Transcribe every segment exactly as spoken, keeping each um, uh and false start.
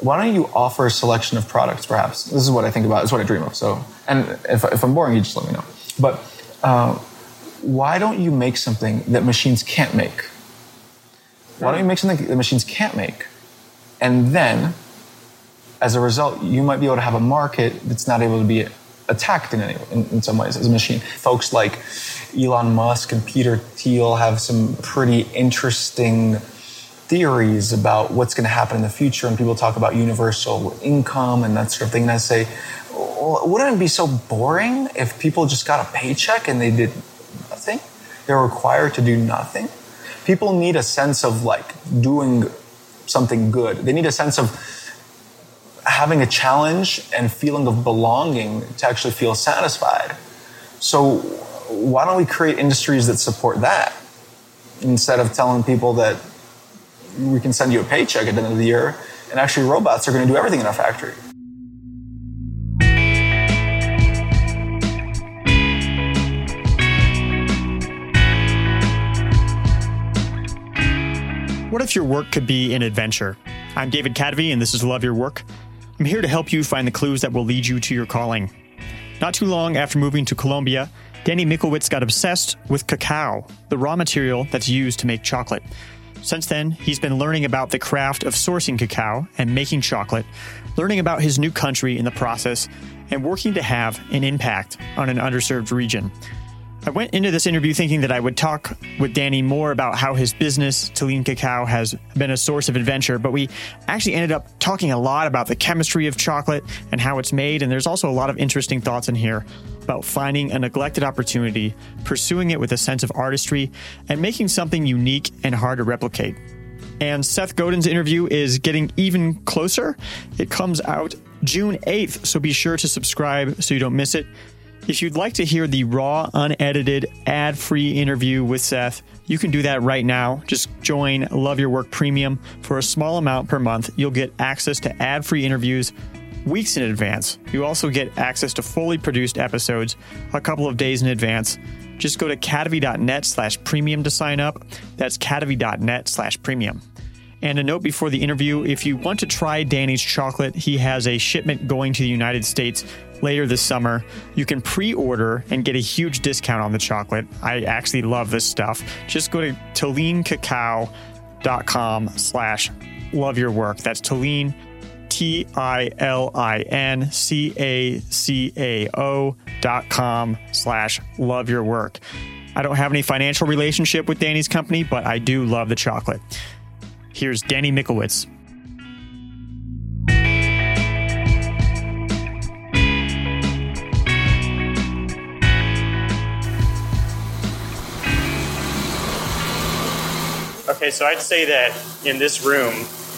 why don't you offer a selection of products, perhaps? This is what I think about. It's what I dream of. So, and if, if I'm boring, you just let me know. But uh, why don't you make something that machines can't make? Why don't you make something that machines can't make? And then, as a result, you might be able to have a market that's not able to be attacked in, any, in, in some ways as a machine. Folks like Elon Musk and Peter Thiel have some pretty interesting theories about what's going to happen in the future, and people talk about universal income and that sort of thing. And I say, well, wouldn't it be so boring if people just got a paycheck and they did nothing? They're required to do nothing. People need a sense of like doing something good. They need a sense of having a challenge and feeling of belonging to actually feel satisfied. So why don't we create industries that support that instead of telling people that we can send you a paycheck at the end of the year, and actually robots are going to do everything in our factory. What if your work could be an adventure? I'm David Kadavy, and this is Love Your Work. I'm here to help you find the clues that will lead you to your calling. Not too long after moving to Colombia, Danny Mikulwicz got obsessed with cacao, the raw material that's used to make chocolate. Since then, he's been learning about the craft of sourcing cacao and making chocolate, learning about his new country in the process, and working to have an impact on an underserved region. I went into this interview thinking that I would talk with Danny more about how his business, Taline Cacao, has been a source of adventure, but we actually ended up talking a lot about the chemistry of chocolate and how it's made, and there's also a lot of interesting thoughts in here about finding a neglected opportunity, pursuing it with a sense of artistry, and making something unique and hard to replicate. And Seth Godin's interview is getting even closer. It comes out June eighth, so be sure to subscribe so you don't miss it. If you'd like to hear the raw, unedited, ad-free interview with Seth, you can do that right now. Just join Love Your Work Premium. For a small amount per month, you'll get access to ad-free interviews weeks in advance. You also get access to fully produced episodes a couple of days in advance. Just go to kadavy.net slash premium to sign up. That's kadavy.net slash premium. And a note before the interview, if you want to try Danny's chocolate, he has a shipment going to the United States later this summer. You can pre-order and get a huge discount on the chocolate. I actually love this stuff. Just go to talinecacao.com slash love your work. That's Taline, T I L I N C A C A O dot com slash love your work. I don't have any financial relationship with Danny's company, but I do love the chocolate. Here's Danny Mikulwicz. Okay, so I'd say that in this room,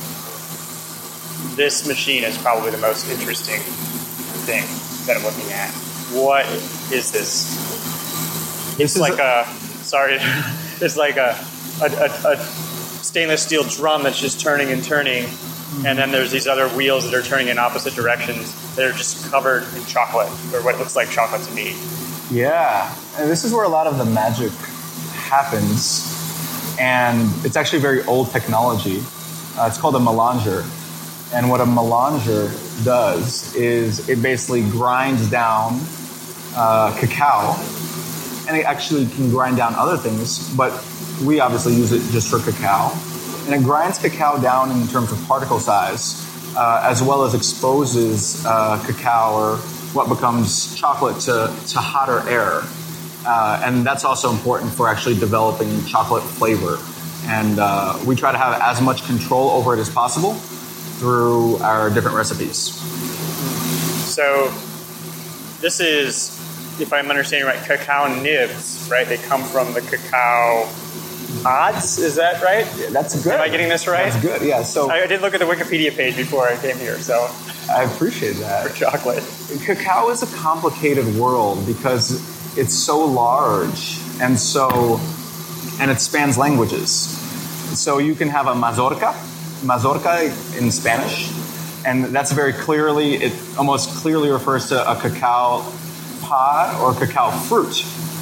this machine is probably the most interesting thing that I'm looking at. What is this? It's like a, sorry, it's like a, a, a, a stainless steel drum that's just turning and turning, and then there's these other wheels that are turning in opposite directions that are just covered in chocolate, or what looks like chocolate to me. Yeah, and this is where a lot of the magic happens, and it's actually very old technology. Uh, it's called a melanger, and what a melanger does is it basically grinds down uh, cacao, and it actually can grind down other things, but we obviously use it just for cacao. And it grinds cacao down in terms of particle size, uh, as well as exposes uh, cacao, or what becomes chocolate, to, to hotter air. Uh, and that's also important for actually developing chocolate flavor. And uh, we try to have as much control over it as possible through our different recipes. So this is, if I'm understanding right, cacao nibs, right? They come from the cacao pods, is that right? Yeah, that's good. Am I getting this right? That's good, yeah. So I, I did look at the Wikipedia page before I came here, so. I appreciate that. For chocolate. Cacao is a complicated world because it's so large and so, and it spans languages. So you can have a mazorca, mazorca in Spanish, and that's very clearly, it almost clearly refers to a cacao pod or cacao fruit.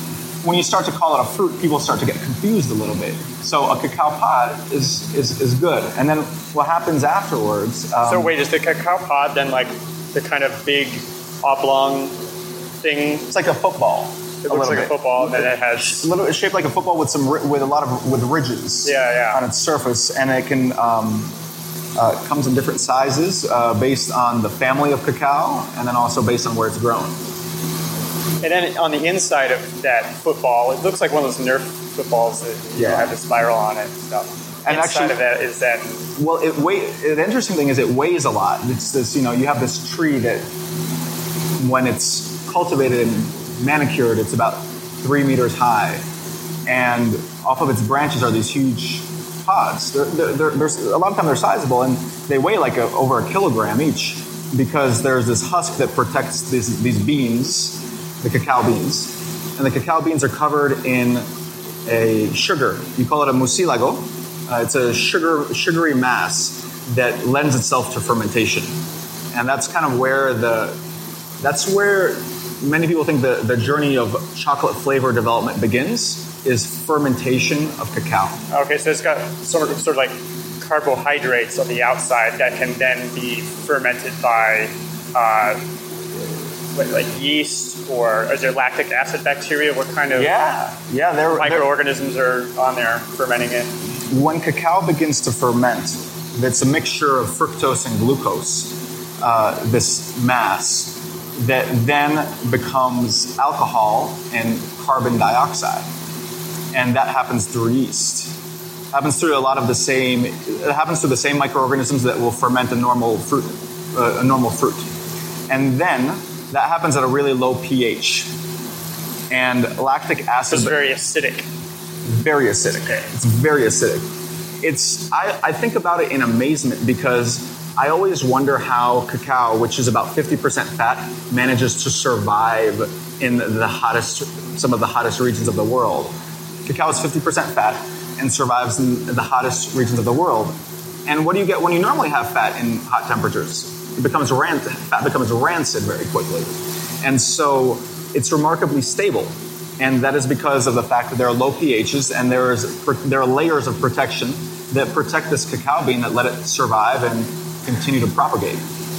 when you start to call it a fruit, people start to get confused a little bit. So a cacao pod is is, is good. And then what happens afterwards... Um, so wait, is the cacao pod then like the kind of big oblong thing? It's like a football. It looks like bit. a football, and then it has... A little, it's shaped like a football with some with a lot of with ridges yeah, yeah. on its surface, and it can um, uh, comes in different sizes uh, based on the family of cacao, and then also based on where it's grown. And then on the inside of that football, it looks like one of those Nerf footballs that yeah. you know, have the spiral on it and stuff. And inside actually, of that is that... Well, it weigh, the interesting thing is it weighs a lot. It's this, you know, you have this tree that when it's cultivated and manicured, it's about three meters high, and off of its branches are these huge pods. They're, they're, they're, a lot of times they're sizable, and they weigh like a, over a kilogram each, because there's this husk that protects these, these beans, the cacao beans, and the cacao beans are covered in a sugar. You call it a mucílago. Uh, it's a sugar sugary mass that lends itself to fermentation, and that's kind of where the that's where many people think the, the journey of chocolate flavor development begins, is fermentation of cacao. Okay, so it's got sort of, sort of like carbohydrates on the outside that can then be fermented by uh, what, like yeast, or is there lactic acid bacteria? What kind of yeah, yeah, they're, microorganisms they're, are on there fermenting it? When cacao begins to ferment, it's a mixture of fructose and glucose, uh, this mass, that then becomes alcohol and carbon dioxide. And that happens through yeast. It happens through a lot of the same, it happens through the same microorganisms that will ferment a normal fruit, uh, a normal fruit. And then that happens at a really low pH. And lactic acid... It's very acidic. Very acidic. It's very acidic. It's, I, I think about it in amazement, because I always wonder how cacao, which is about fifty percent fat, manages to survive in the hottest, some of the hottest regions of the world. Cacao is fifty percent fat and survives in the hottest regions of the world. And what do you get when you normally have fat in hot temperatures? It becomes rancid, fat becomes rancid very quickly. And so it's remarkably stable. And that is because of the fact that there are low pHs, and there is there are layers of protection that protect this cacao bean, that let it survive and continue to propagate.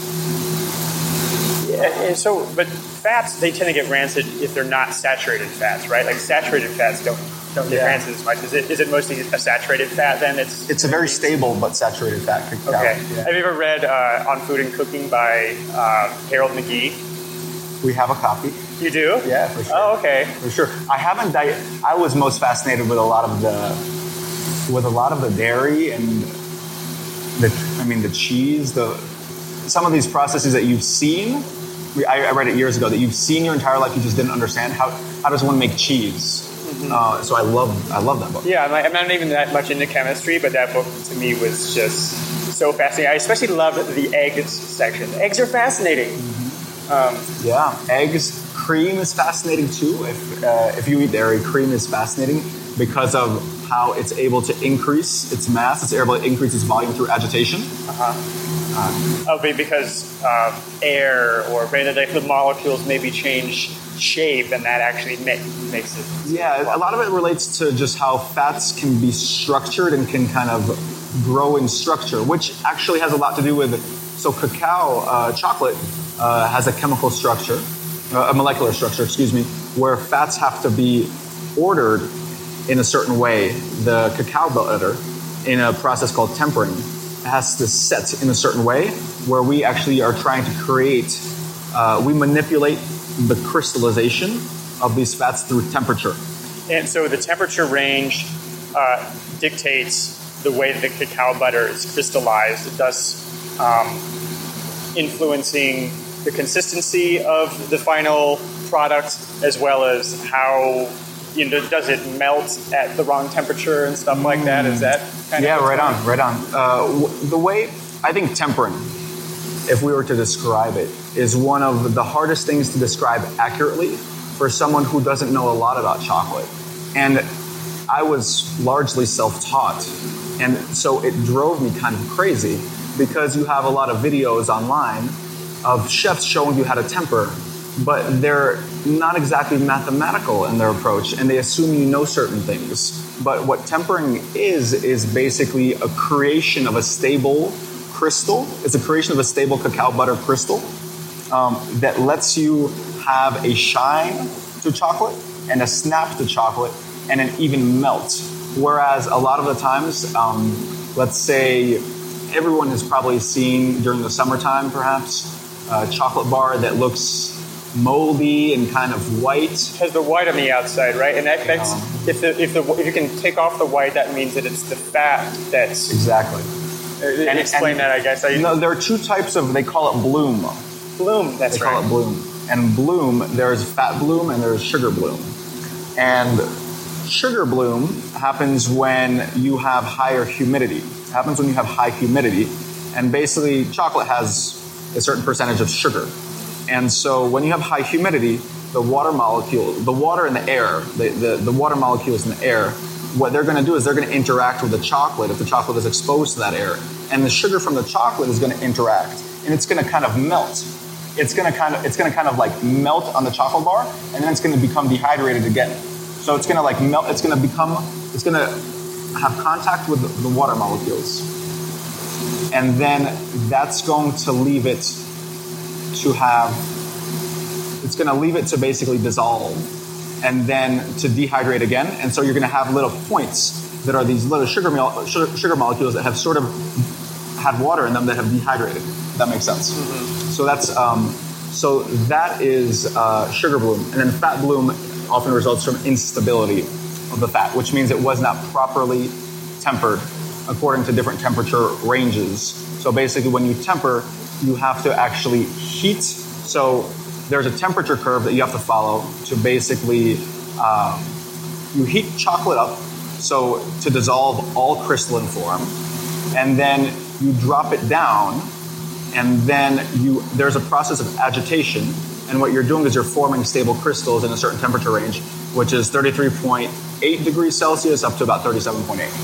Yeah, and so, but fats, they tend to get rancid if they're not saturated fats, right? Like saturated fats don't don't get yeah. rancid as much. Is it is it mostly a saturated fat then? It's it's a very stable but saturated fat cacao. Okay. Yeah. Have you ever read uh, On Food and Cooking by uh, Harold McGee? We have a copy. You do? Yeah, for sure. Oh, okay. For sure. I haven't. Di- I was most fascinated with a lot of the with a lot of the dairy and the. I mean, the cheese. The some of these processes that you've seen. I, I read it years ago that you've seen your entire life. You just didn't understand how. How does one make cheese? Mm-hmm. Uh, so I love. I love that book. Yeah, I'm, like, I'm not even that much into chemistry, but that book to me was just so fascinating. I especially loved the eggs section. Eggs are fascinating. Mm-hmm. Um, yeah, eggs. Cream is fascinating too. If uh, if you eat dairy, cream is fascinating because of how it's able to increase its mass. It's able to increase its volume through agitation. Uh-huh. Uh, oh, because uh, air or the molecules maybe change shape, and that actually make, makes it. Yeah, a lot of it relates to just how fats can be structured and can kind of grow in structure, which actually has a lot to do with. So cacao, uh, chocolate, uh, has a chemical structure. Uh, a molecular structure, excuse me, where fats have to be ordered in a certain way. The cacao butter, in a process called tempering, has to set in a certain way, where we actually are trying to create, uh, we manipulate the crystallization of these fats through temperature. And so the temperature range uh, dictates the way that the cacao butter is crystallized, thus um, influencing the consistency of the final product, as well as how, you know, does it melt at the wrong temperature and stuff like that? Is that kind yeah, of right on, right on. Uh, w- the way I think tempering, if we were to describe it, is one of the hardest things to describe accurately for someone who doesn't know a lot about chocolate. And I was largely self-taught, and so it drove me kind of crazy, because you have a lot of videos online of chefs showing you how to temper, but they're not exactly mathematical in their approach, and they assume you know certain things. But what tempering is, is basically a creation of a stable crystal. It's a creation of a stable cacao butter crystal um, that lets you have a shine to chocolate and a snap to chocolate and an even melt. Whereas a lot of the times, um, let's say everyone has probably seen during the summertime, perhaps, a chocolate bar that looks moldy and kind of white. It has the white on the outside, right? And that, that's um, if the, if the if you can take off the white, that means that it's the fat that's exactly. Uh, and explain and, that, I guess. I, no, there are two types of. They call it bloom. Bloom. That's they right. They call it bloom. And bloom, there's fat bloom and there's sugar bloom. And sugar bloom happens when you have higher humidity. It happens when you have high humidity. And basically, chocolate has a certain percentage of sugar. And so when you have high humidity, the water molecule, the water in the air, the, the, the water molecules in the air, what they're going to do is they're going to interact with the chocolate if the chocolate is exposed to that air. And the sugar from the chocolate is going to interact. And it's going to kind of melt. It's going to kind of, it's going to kind of like melt on the chocolate bar, and then it's going to become dehydrated again. So it's going to like melt, it's going to become, it's going to have contact with the water molecules. And then that's going to leave it to have, it's going to leave it to basically dissolve and then to dehydrate again. And so you're going to have little points that are these little sugar, sugar, sugar molecules that have sort of had water in them that have dehydrated. If that makes sense. Mm-hmm. So that's, um, so that is uh, sugar bloom. And then fat bloom often results from instability of the fat, which means it was not properly tempered according to different temperature ranges. So basically when you temper, you have to actually heat. So there's a temperature curve that you have to follow to basically, um, you heat chocolate up so to dissolve all crystalline form, and then you drop it down, and then you there's a process of agitation, and what you're doing is you're forming stable crystals in a certain temperature range, which is thirty-three point eight degrees Celsius up to about thirty-seven point eight.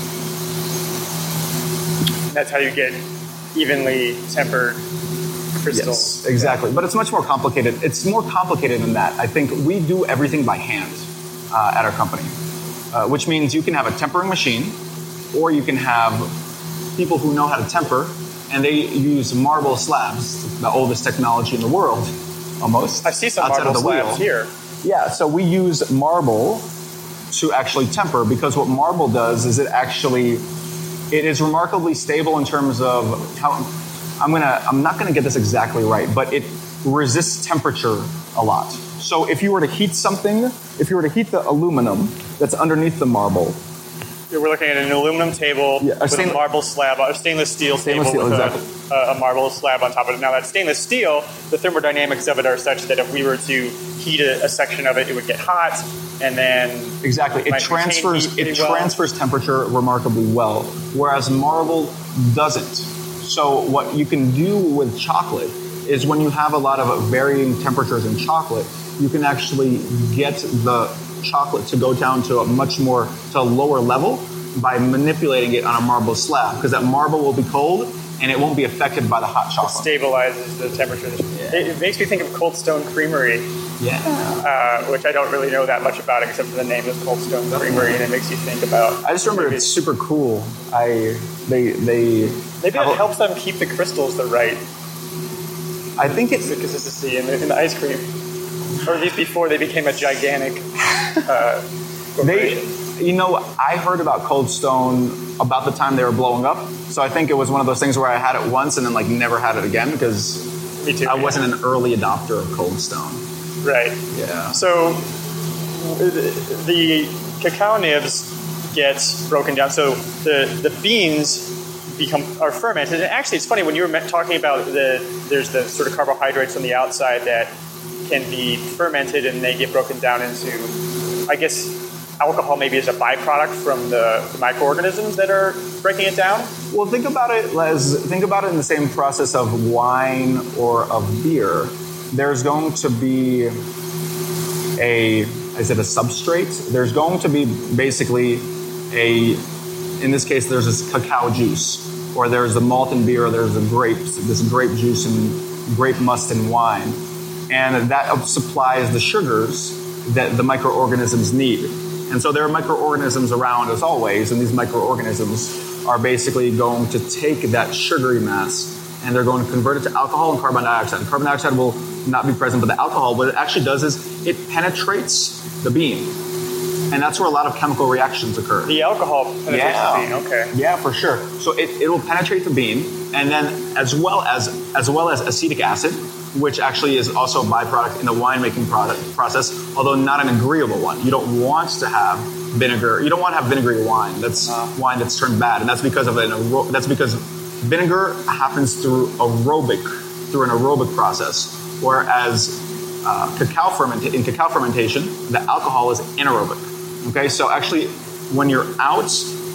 That's how you get evenly tempered crystals. Yes, exactly. But it's much more complicated. It's more complicated than that. I think we do everything by hand uh, at our company, uh, which means you can have a tempering machine, or you can have people who know how to temper, and they use marble slabs, the oldest technology in the world, almost. I see some marble slabs here. Yeah, so we use marble to actually temper, because what marble does is it actually, it is remarkably stable in terms of how, I'm gonna, I'm not gonna get this exactly right, but it resists temperature a lot. So if you were to heat something, if you were to heat the aluminum that's underneath the marble, we're looking at an aluminum table yeah, a with stain- a marble slab, a stainless steel stainless table steel, with exactly. a, a marble slab on top of it. Now that stainless steel, the thermodynamics of it are such that if we were to heat a, a section of it, it would get hot, and then exactly it transfers it well. transfers temperature remarkably well, whereas marble doesn't. So what you can do with chocolate is when you have a lot of varying temperatures in chocolate, you can actually get the chocolate to go down to a much more, to a lower level by manipulating it on a marble slab, because that marble will be cold and it won't be affected by the hot chocolate. It stabilizes the temperature. Yeah. It, it makes me think of Cold Stone Creamery, yeah, uh, which I don't really know that much about except for the name of Cold Stone Creamery, and it makes you think about. I just remember maybe, it's super cool. I they they maybe it helps them keep the crystals the right. I think it's the consistency in the, in the ice cream, or at least before they became a gigantic. Uh, they, you know, I heard about Cold Stone about the time they were blowing up. So I think it was one of those things where I had it once and then like never had it again, because Me too, I yeah. wasn't an early adopter of Cold Stone. Right. Yeah. So the cacao nibs gets broken down. So the the beans become are fermented. And actually, it's funny when you were talking about the there's the sort of carbohydrates on the outside that can be fermented and they get broken down into, I guess, alcohol maybe is a byproduct from the, the microorganisms that are breaking it down. Well, think about it as think about it in the same process of wine or of beer. There's going to be a is it a substrate? There's going to be basically a in this case there's this cacao juice, or there's the malt in beer, or there's the grapes, this grape juice and grape must in wine. and that supplies the sugars that the microorganisms need. And so there are microorganisms around as always, and these microorganisms are basically going to take that sugary mass and they're going to convert it to alcohol and carbon dioxide. And carbon dioxide will not be present, but the alcohol, what it actually does is it penetrates the bean. And that's where a lot of chemical reactions occur. The alcohol penetrates yeah. the bean, okay. Yeah, for sure. So it, it will penetrate the bean, and then as well as as well as acetic acid, which actually is also a byproduct in the winemaking product process, although not an agreeable one. You don't want to have vinegar. You don't want to have vinegary wine. That's uh, wine that's turned bad, and that's because of an aero- that's because vinegar happens through aerobic through an aerobic process, whereas uh, cacao ferment in cacao fermentation, the alcohol is anaerobic. Okay, so actually, when you're out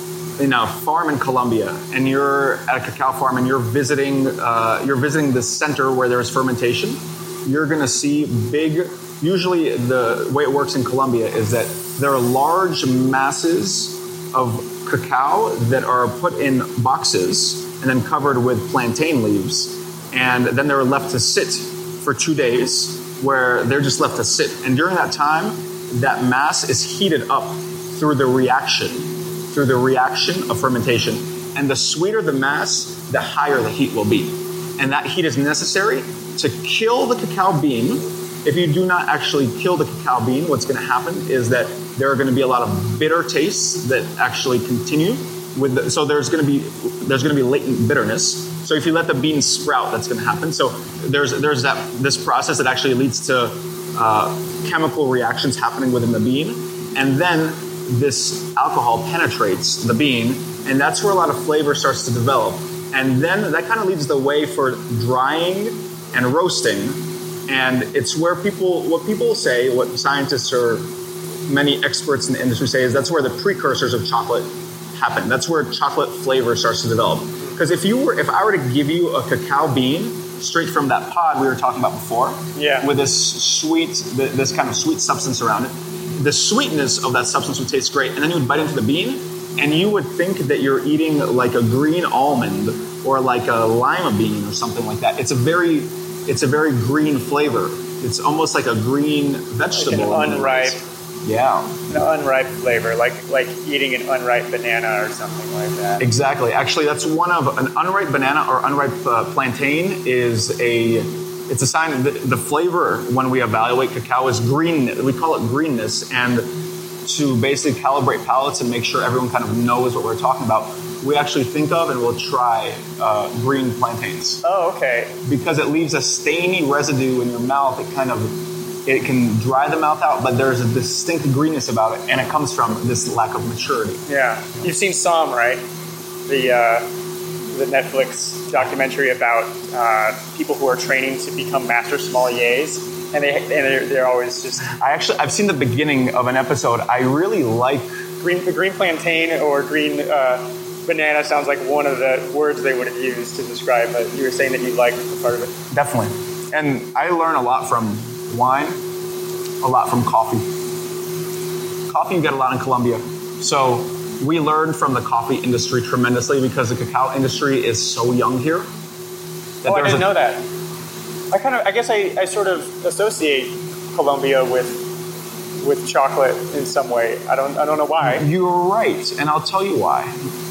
in a farm in Colombia and you're at a cacao farm and you're visiting, uh, you're visiting the center where there's fermentation, you're going to see big. Usually, the way it works in Colombia is that there are large masses of cacao that are put in boxes and then covered with plantain leaves, and then they're left to sit for two days, where they're just left to sit. And during that time, that mass is heated up through the reaction, through the reaction of fermentation. And the sweeter the mass, the higher the heat will be. And that heat is necessary to kill the cacao bean. If you do not actually kill the cacao bean, what's going to happen is that there are going to be a lot of bitter tastes that actually continue with the, so there's going to be there's going to be latent bitterness. So if you let the bean sprout, that's going to happen. So there's there's that this process that actually leads to Uh, chemical reactions happening within the bean, and then this alcohol penetrates the bean, and that's where a lot of flavor starts to develop. And then that kind of leads the way for drying and roasting, and it's where people, what people say, what scientists or many experts in the industry say, is that's where the precursors of chocolate happen. That's where chocolate flavor starts to develop. Because if you were, if I were to give you a cacao bean straight from that pod we were talking about before, yeah. with this sweet, this kind of sweet substance around it, the sweetness of that substance would taste great, and then you would bite into the bean, and you would think that you're eating like a green almond or like a lima bean or something like that. It's a very, it's a very green flavor. It's almost like a green vegetable. Like an unripe. Yeah. An unripe flavor, like like eating an unripe banana or something like that. Exactly. Actually, that's one of an unripe banana or unripe uh, plantain is a. It's a sign that the flavor when we evaluate cacao is green. We call it greenness, and to basically calibrate palates and make sure everyone kind of knows what we're talking about, we actually think of and we'll try uh, green plantains. Oh, okay. Because it leaves a stainy residue in your mouth. It kind of. It can dry the mouth out, but there's a distinct greenness about it, and it comes from this lack of maturity. Yeah. You've seen Somm, right? The uh, the Netflix documentary about uh, people who are training to become master sommeliers, and they and they're, they're always just. I actually I've seen the beginning of an episode. I really like green the green plantain or green uh, banana. Sounds like one of the words they would have used to describe it. You were saying that you liked the part of it. Definitely, and I learn a lot from wine, a lot from coffee. Coffee you get a lot in Colombia. So we learned from the coffee industry tremendously because the cacao industry is so young here. Oh, I didn't a, know that. I kind of, I guess I, I sort of associate Colombia with with chocolate in some way. I don't, I don't know why. You're right, and I'll tell you why.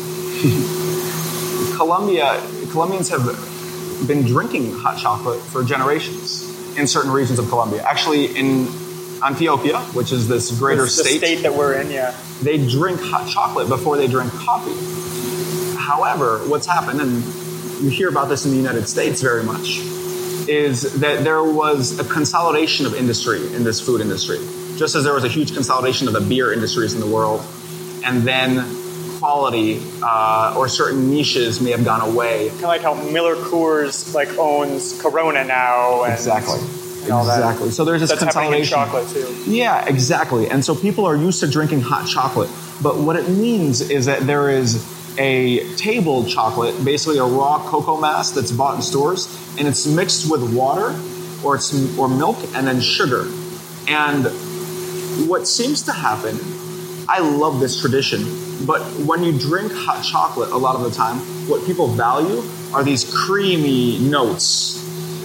Colombia, Colombians have been drinking hot chocolate for generations. In certain regions of Colombia. Actually, in Antioquia, which is this greater it's the state, state that we're in, yeah, they drink hot chocolate before they drink coffee. However, what's happened, and you hear about this in the United States very much, is that there was a consolidation of industry in this food industry. Just as there was a huge consolidation of the beer industries in the world, and then quality uh, or certain niches may have gone away. Kind of like how Miller Coors like owns Corona now. And, exactly. And all exactly. That. So there's this That's consolidation. Happening in chocolate too. Yeah, exactly. And so people are used to drinking hot chocolate. But what it means is that there is a table chocolate, basically a raw cocoa mass that's bought in stores, and it's mixed with water or it's or milk and then sugar. And what seems to happen, I love this tradition, but when you drink hot chocolate a lot of the time, what people value are these creamy notes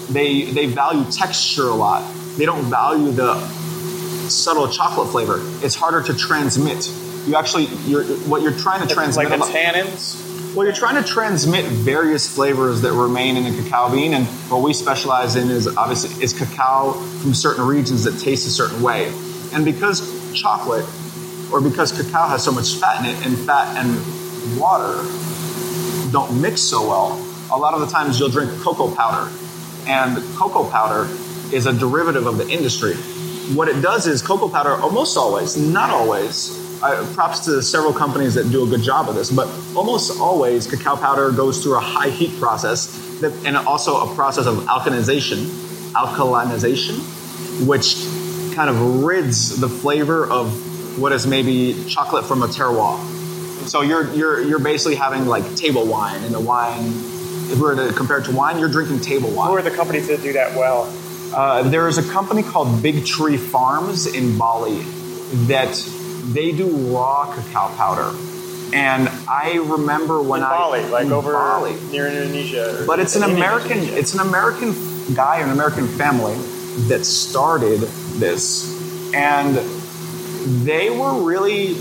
they they value texture a lot. They don't value the subtle chocolate flavor. It's harder to transmit. You actually, you're, what you're trying to transmit... Like the tannins? Well, you're trying to transmit various flavors that remain in a cacao bean, and what we specialize in is obviously is cacao from certain regions that taste a certain way. And because chocolate, or because cacao has so much fat in it, and fat and water don't mix so well, a lot of the times you'll drink cocoa powder. And cocoa powder is a derivative of the industry. What it does is cocoa powder, almost always, not always, uh, props to several companies that do a good job of this, but almost always cacao powder goes through a high heat process that, and also a process of alkalinization, alkalinization, which kind of rids the flavor of what is maybe chocolate from a terroir. So you're you're you're basically having like table wine, and the wine, if we were to compare it to wine, you're drinking table wine. Who are the companies that do that well? Uh, there is a company called Big Tree Farms in Bali that they do raw cacao powder. And I remember when in I Bali, like over Bali. near Indonesia. But it's an American Indonesia. it's an American guy, an American family that started this. And they were really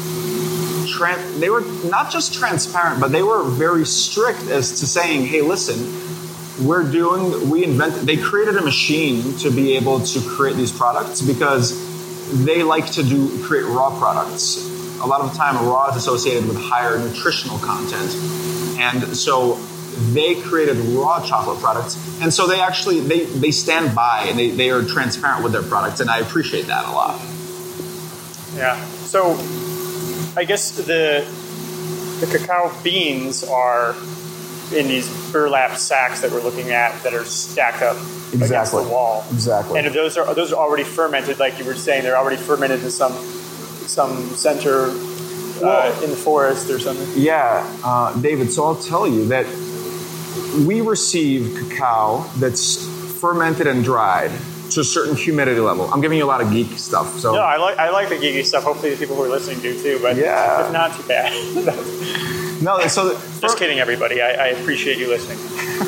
tran- they were not just transparent, but they were very strict as to saying, hey, listen, we're doing, we invented, they created a machine to be able to create these products because they like to do, create raw products. A lot of the time, raw is associated with higher nutritional content. And so they created raw chocolate products. And so they actually, they, they stand by and they, they are transparent with their products. And I appreciate that a lot. Yeah. So I guess the, the cacao beans are in these burlap sacks that we're looking at that are stacked up Exactly. against the wall. Exactly. And if those are those are already fermented, like you were saying, they're already fermented in some some center uh, Well, in the forest or something. Yeah, uh, David, so I'll tell you that we receive cacao that's fermented and dried to a certain humidity level. I'm giving you a lot of geek stuff. So No, I like I like the geeky stuff. Hopefully the people who are listening do too, but Yeah. if not, too bad. No, so Just kidding, everybody. I, I appreciate you listening.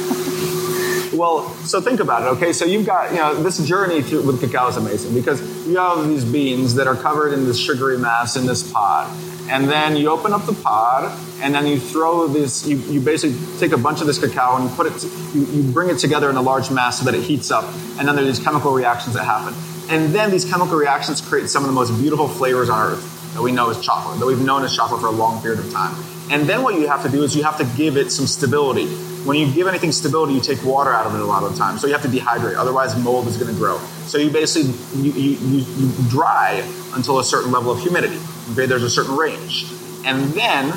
Well, so think about it, okay? So you've got, you know, this journey through, with cacao is amazing because you have these beans that are covered in this sugary mass in this pod. And then you open up the pod and then you throw this, you, you basically take a bunch of this cacao and put it, you, you bring it together in a large mass so that it heats up. And then there are these chemical reactions that happen. And then these chemical reactions create some of the most beautiful flavors on earth that we know as chocolate, that we've known as chocolate for a long period of time. And then what you have to do is you have to give it some stability. When you give anything stability, you take water out of it a lot of the time. So you have to dehydrate, otherwise mold is going to grow. So you basically, you, you, you, you dry until a certain level of humidity. Okay, there's a certain range. And then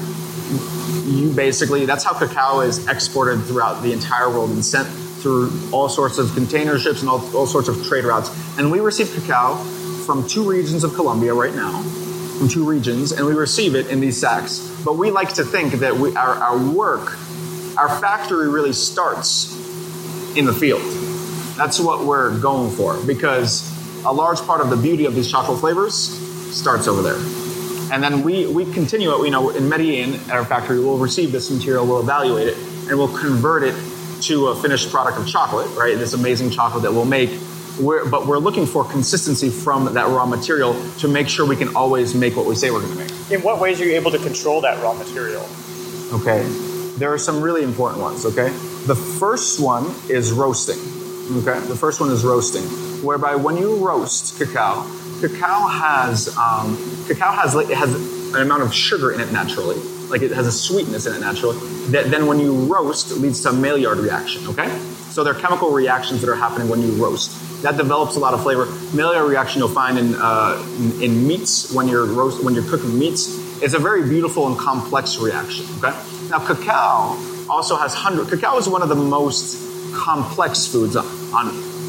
you basically, that's how cacao is exported throughout the entire world and sent through all sorts of container ships and all, all sorts of trade routes. And we receive cacao from two regions of Colombia right now, from two regions, and we receive it in these sacks. But we like to think that we, our, our work, our factory really starts in the field. That's what we're going for, because a large part of the beauty of these chocolate flavors starts over there. And then we, we continue it, you know, in Medellin at our factory, we'll receive this material, we'll evaluate it, and we'll convert it to a finished product of chocolate, right? This amazing chocolate that we'll make. We're, but we're looking for consistency from that raw material to make sure we can always make what we say we're going to make. In what ways are you able to control that raw material? Okay. There are some really important ones, okay? The first one is roasting, okay? The first one is roasting, whereby when you roast cacao, cacao has, um, cacao has, like, it has an amount of sugar in it naturally. Like it has a sweetness in it naturally. That then when you roast, it leads to a Maillard reaction, okay? So there are chemical reactions that are happening when you roast. That develops a lot of flavor. Maillard reaction you'll find in, uh, in, in meats when you're roast, when you're cooking meats. It's a very beautiful and complex reaction, okay? Now, cacao also has hundred. Cacao is one of the most complex foods on, on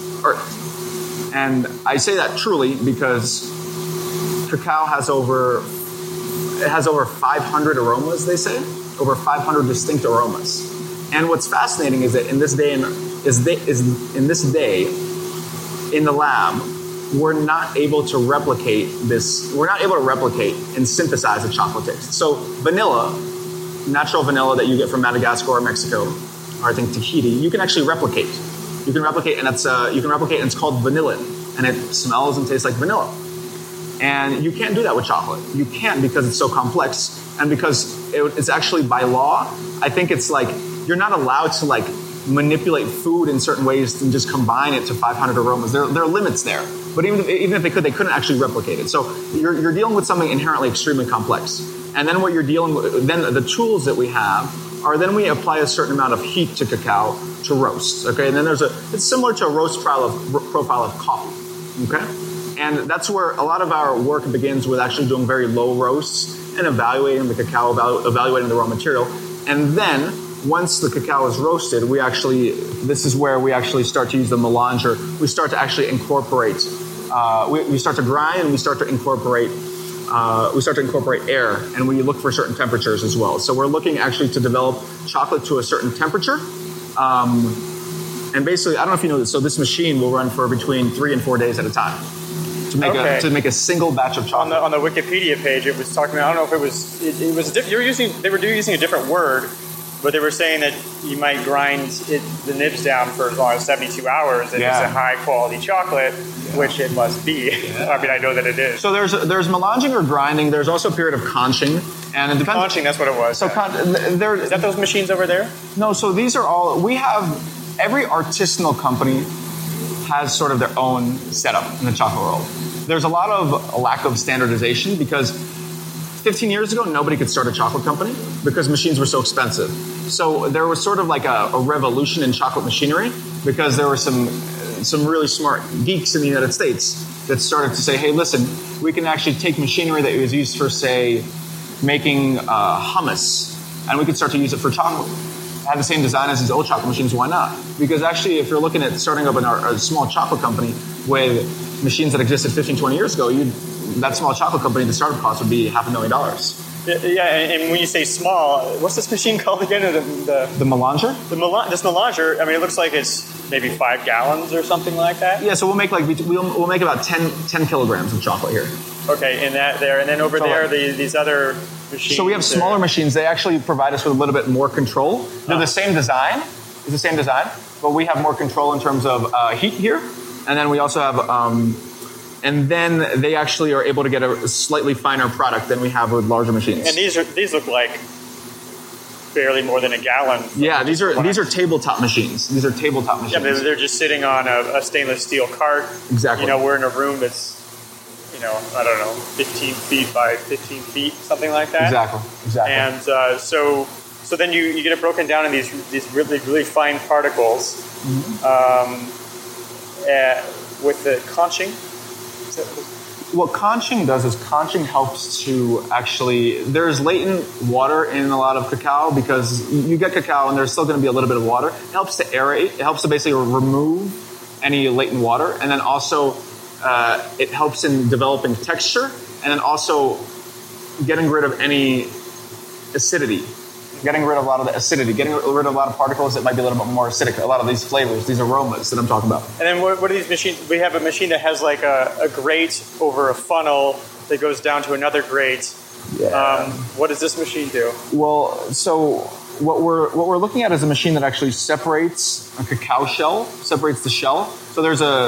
Earth, and I say that truly because cacao has over it has over five hundred aromas. They say over five hundred distinct aromas. And what's fascinating is that in this day in, is, they, is in this day in the lab, we're not able to replicate this. We're not able to replicate and synthesize a chocolate taste. So vanilla. Natural vanilla that you get from Madagascar or Mexico, or I think Tahiti, you can actually replicate. You can replicate, and it's uh, you can replicate, and it's called vanillin, and it smells and tastes like vanilla. And you can't do that with chocolate. You can't because it's so complex, and because it, it's actually by law. I think it's like you're not allowed to like manipulate food in certain ways and just combine it to five hundred aromas. There, there are limits there. But even if, even if they could, they couldn't actually replicate it. So you're, you're dealing with something inherently extremely complex. And then what you're dealing with, then the tools that we have are then we apply a certain amount of heat to cacao to roast. Okay, and then there's a, it's similar to a roast profile of, profile of coffee. Okay, and that's where a lot of our work begins with actually doing very low roasts and evaluating the cacao, evaluating the raw material, and then once the cacao is roasted, we actually, this is where we actually start to use the melanger. We start to actually incorporate, uh, we, we start to grind and we start to incorporate, uh, we start to incorporate air, and we look for certain temperatures as well. So we're looking actually to develop chocolate to a certain temperature. Um, and basically, I don't know if you know this, so this machine will run for between three and four days at a time to make, okay. a, to make a single batch of chocolate. On the, on the Wikipedia page, it was talking about, I don't know if it was, it, it was, you were using, they were using a different word. But they were saying that you might grind it, the nibs down for as long as seventy-two hours, and yeah. it's a high-quality chocolate, yeah. which it must be. Yeah. I mean, I know that it is. So there's there's melanging or grinding. There's also a period of conching. And it depends. Conching, that's what it was. So yeah. con- there, Is that those machines over there? No, so these are all, we have, every artisanal company has sort of their own setup in the chocolate world. There's a lot of lack of standardization because fifteen years ago, nobody could start a chocolate company because machines were so expensive. So there was sort of like a, a revolution in chocolate machinery because there were some some really smart geeks in the United States that started to say, hey, listen, we can actually take machinery that was used for, say, making uh, hummus, and we could start to use it for chocolate. Have the same design as these old chocolate machines, why not? Because actually, if you're looking at starting up an, a small chocolate company with machines that existed fifteen, twenty years ago, you'd that small chocolate company, the startup cost would be half a million dollars. Yeah, and when you say small, what's this machine called again? The the, the melanger? The mel- this melanger, I mean, it looks like it's maybe five gallons or something like that. Yeah, so we'll make like we'll, we'll make about ten, ten kilograms of chocolate here. Okay, and that there, and then over so there, the, these other machines. So we have smaller machines. They actually provide us with a little bit more control. They're oh. the same design. It's the same design, but we have more control in terms of uh, heat here, and then we also have. Um, And then they actually are able to get a slightly finer product than we have with larger machines. And these are these look like barely more than a gallon. Yeah, these are these are tabletop machines. These are tabletop machines. Yeah, they're just sitting on a, a stainless steel cart. Exactly. You know, we're in a room that's, you know, I don't know, fifteen feet by fifteen feet, something like that. Exactly. Exactly. And uh, so so then you, you get it broken down in these these really really fine particles, mm-hmm. um, uh, with the conching. What conching does is conching helps to actually, there's latent water in a lot of cacao because you get cacao and there's still going to be a little bit of water. It helps to aerate. It helps to basically remove any latent water. And then also uh, it helps in developing texture and then also getting rid of any acidity. Getting rid of a lot of the acidity, getting rid of a lot of particles that might be a little bit more acidic, a lot of these flavors, these aromas that I'm talking about. And then what, what are these machines? We have a machine that has like a, a grate over a funnel that goes down to another grate. Yeah. Um, what does this machine do? Well, so what we're what we're looking at is a machine that actually separates a cacao shell, separates the shell. So there's a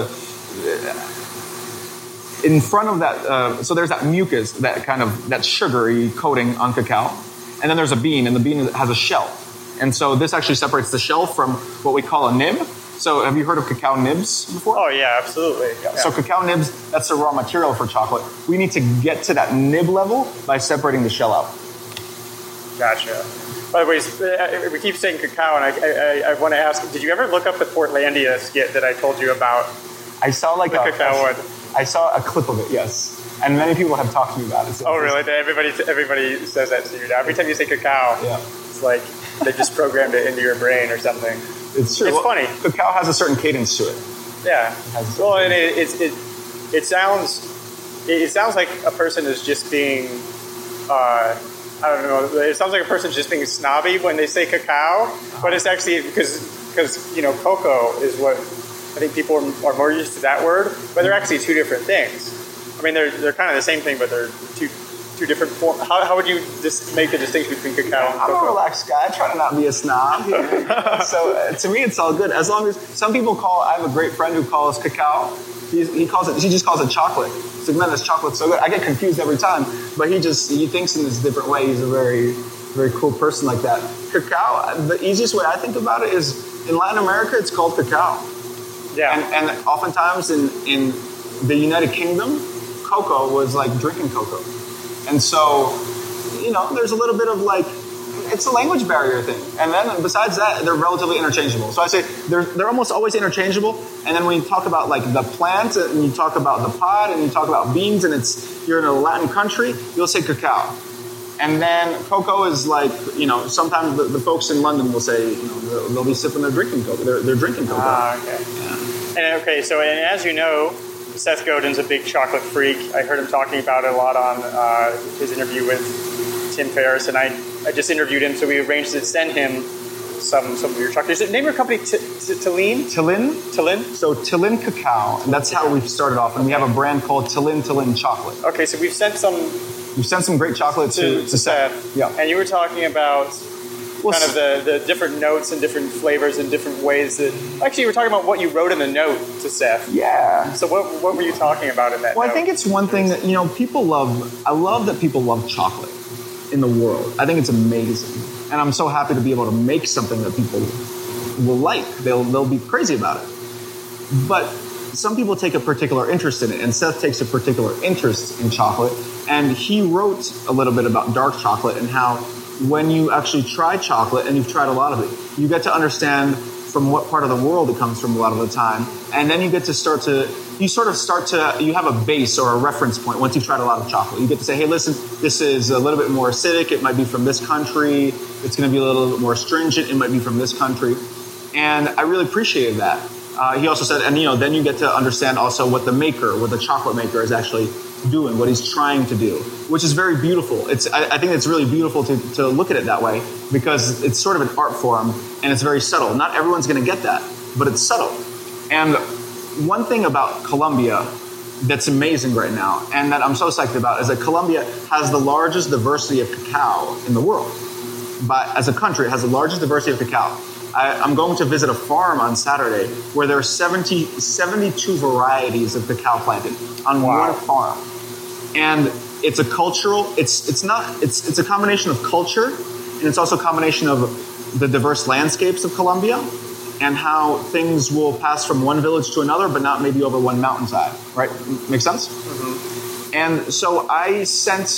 in front of that. Uh, so there's that mucus, that kind of that sugary coating on cacao. And then there's a bean, and the bean has a shell. And so this actually separates the shell from what we call a nib. So have you heard of cacao nibs before? Oh, yeah, absolutely. Yeah. So cacao nibs, that's the raw material for chocolate. We need to get to that nib level by separating the shell out. Gotcha. By the way, we keep saying cacao, and I, I, I want to ask, did you ever look up the Portlandia skit that I told you about? I saw like the a, cacao a, one. I saw a clip of it, yes. And many people have talked to me about it. So oh, really? Everybody everybody says that to you now. Every time you say cacao, yeah. It's like they just programmed it into your brain or something. It's true. It's well, funny. Cacao has a certain cadence to it. Yeah. It well, and it, it, it, it sounds it sounds like a person is just being, uh, I don't know, it sounds like a person's just being snobby when they say cacao, but it's actually because, because you know, cocoa is what I think people are, are more used to that word, but they're actually two different things. I mean, they're they're kind of the same thing, but they're two two different forms? How, how would you dis- make the distinction between cacao and I'm cocoa? a relaxed guy. I try to not be a snob. So uh, to me, it's all good. As long as some people call, I have a great friend who calls cacao. He's, he calls it. He just calls it chocolate. He's like, man, this chocolate's so good. I get confused every time, but he just he thinks in this different way. He's a very very cool person like that. Cacao. The easiest way I think about it is in Latin America, it's called cacao. Yeah. And, and oftentimes in in the United Kingdom, cocoa was like drinking cocoa. And so, you know, there's a little bit of like, it's a language barrier thing. And then besides that, they're relatively interchangeable. So I say they're, they're almost always interchangeable. And then when you talk about like the plant and you talk about the pod and you talk about beans and it's, you're in a Latin country, you'll say cacao. And then cocoa is like, you know, sometimes the, the folks in London will say, you know, they'll, they'll be sipping their drinking cocoa. They're, they're drinking cocoa. Ah, okay. Yeah. And okay, so and as you know, Seth Godin's a big chocolate freak. I heard him talking about it a lot on uh, his interview with Tim Ferriss, and I, I just interviewed him, so we arranged to send him some some of your chocolate. Is it name your company T- T- Tillin? Tillin? Tillin? So Tillin Cacao, and that's how we've started off. And we have a brand called Tillin Tillin Chocolate. Okay, so we've sent some We've sent some great chocolate to, to, to, to Seth. Seth. Yeah. And you were talking about Well, kind of the, the different notes and different flavors and different ways that... Actually, you were talking about what you wrote in the note to Seth. Yeah. So what what were you talking about in that Well, note? I think it's one thing that, you know, people love... I love that people love chocolate in the world. I think it's amazing. And I'm so happy to be able to make something that people will like. They'll, they'll be crazy about it. But some people take a particular interest in it, and Seth takes a particular interest in chocolate. And he wrote a little bit about dark chocolate and how when you actually try chocolate, and you've tried a lot of it, you get to understand from what part of the world it comes from a lot of the time. And then you get to start to, you sort of start to, you have a base or a reference point once you've tried a lot of chocolate. You get to say, hey, listen, this is a little bit more acidic. It might be from this country. It's going to be a little bit more stringent. It might be from this country. And I really appreciated that. Uh, he also said, and you know, then you get to understand also what the maker, what the chocolate maker is actually doing, what he's trying to do, which is very beautiful. It's, I, I think it's really beautiful to, to look at it that way because it's sort of an art form and it's very subtle. Not everyone's going to get that, but it's subtle. And one thing about Colombia that's amazing right now and that I'm so psyched about is that Colombia has the largest diversity of cacao in the world. But as a country, it has the largest diversity of cacao. I, I'm going to visit a farm on Saturday where there are seventy, seventy-two varieties of cacao planted on Wow. one farm. And it's a cultural, it's it's not, it's it's a combination of culture and it's also a combination of the diverse landscapes of Colombia and how things will pass from one village to another, but not maybe over one mountainside, right? Make sense? Mm-hmm. And so I sent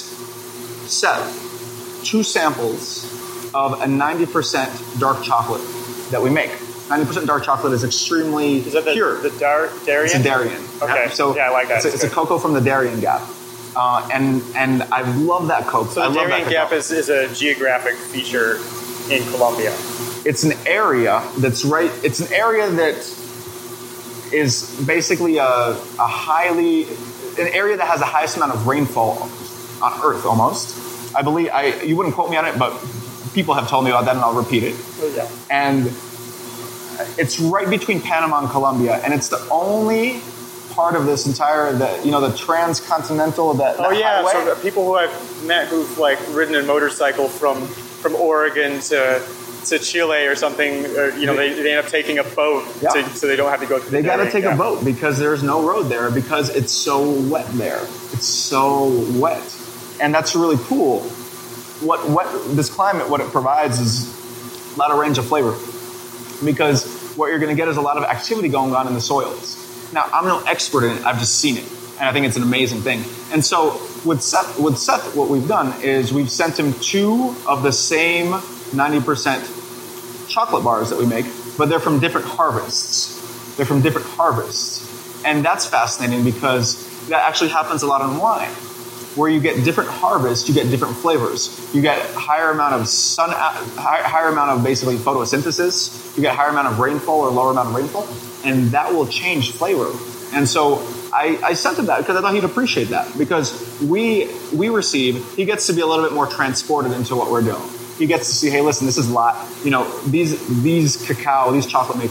Seth two samples of a ninety percent dark chocolate that we make. ninety percent dark chocolate is extremely Is that the, pure. the Dar- Darien? It's a Darien. Okay. Yeah, so yeah, I like that. It's a, it's a cocoa from the Darien Gap. Uh, and and I love that cocoa. So I the love Darien that Gap cacao. is, is a geographic feature in Colombia. It's an area that's right. It's an area that is basically a, a highly an area that has the highest amount of rainfall on Earth, almost. I believe I. You wouldn't quote me on it, but people have told me about that, and I'll repeat it. Oh, yeah. And it's right between Panama and Colombia, and it's the only part of this entire, the you know, the transcontinental, that, Oh that yeah, highway. so the people who I've met who've like ridden a motorcycle from from Oregon to to Chile or something, or, you know, they, they end up taking a boat Yeah. to, so they don't have to go through. They the got to Darien take Gap. a boat because there's no road there because it's so wet there. It's so wet, and that's really cool. What what this climate, what it provides is a lot of range of flavor because what you're going to get is a lot of activity going on in the soils. Now, I'm no expert in it. I've just seen it, and I think it's an amazing thing. And so with Seth, with Seth, what we've done is we've sent him two of the same ninety percent chocolate bars that we make, but they're from different harvests. They're from different harvests. And that's fascinating because that actually happens a lot in wine, where you get different harvests, you get different flavors. You get higher amount of sun, high, higher amount of basically photosynthesis. You get higher amount of rainfall or lower amount of rainfall, and that will change flavor. And so I, I sent him that because I thought he'd appreciate that because we we receive, he gets to be a little bit more transported into what we're doing. He gets to see, hey, listen, this is a lot. You know, these these cacao, these chocolate makers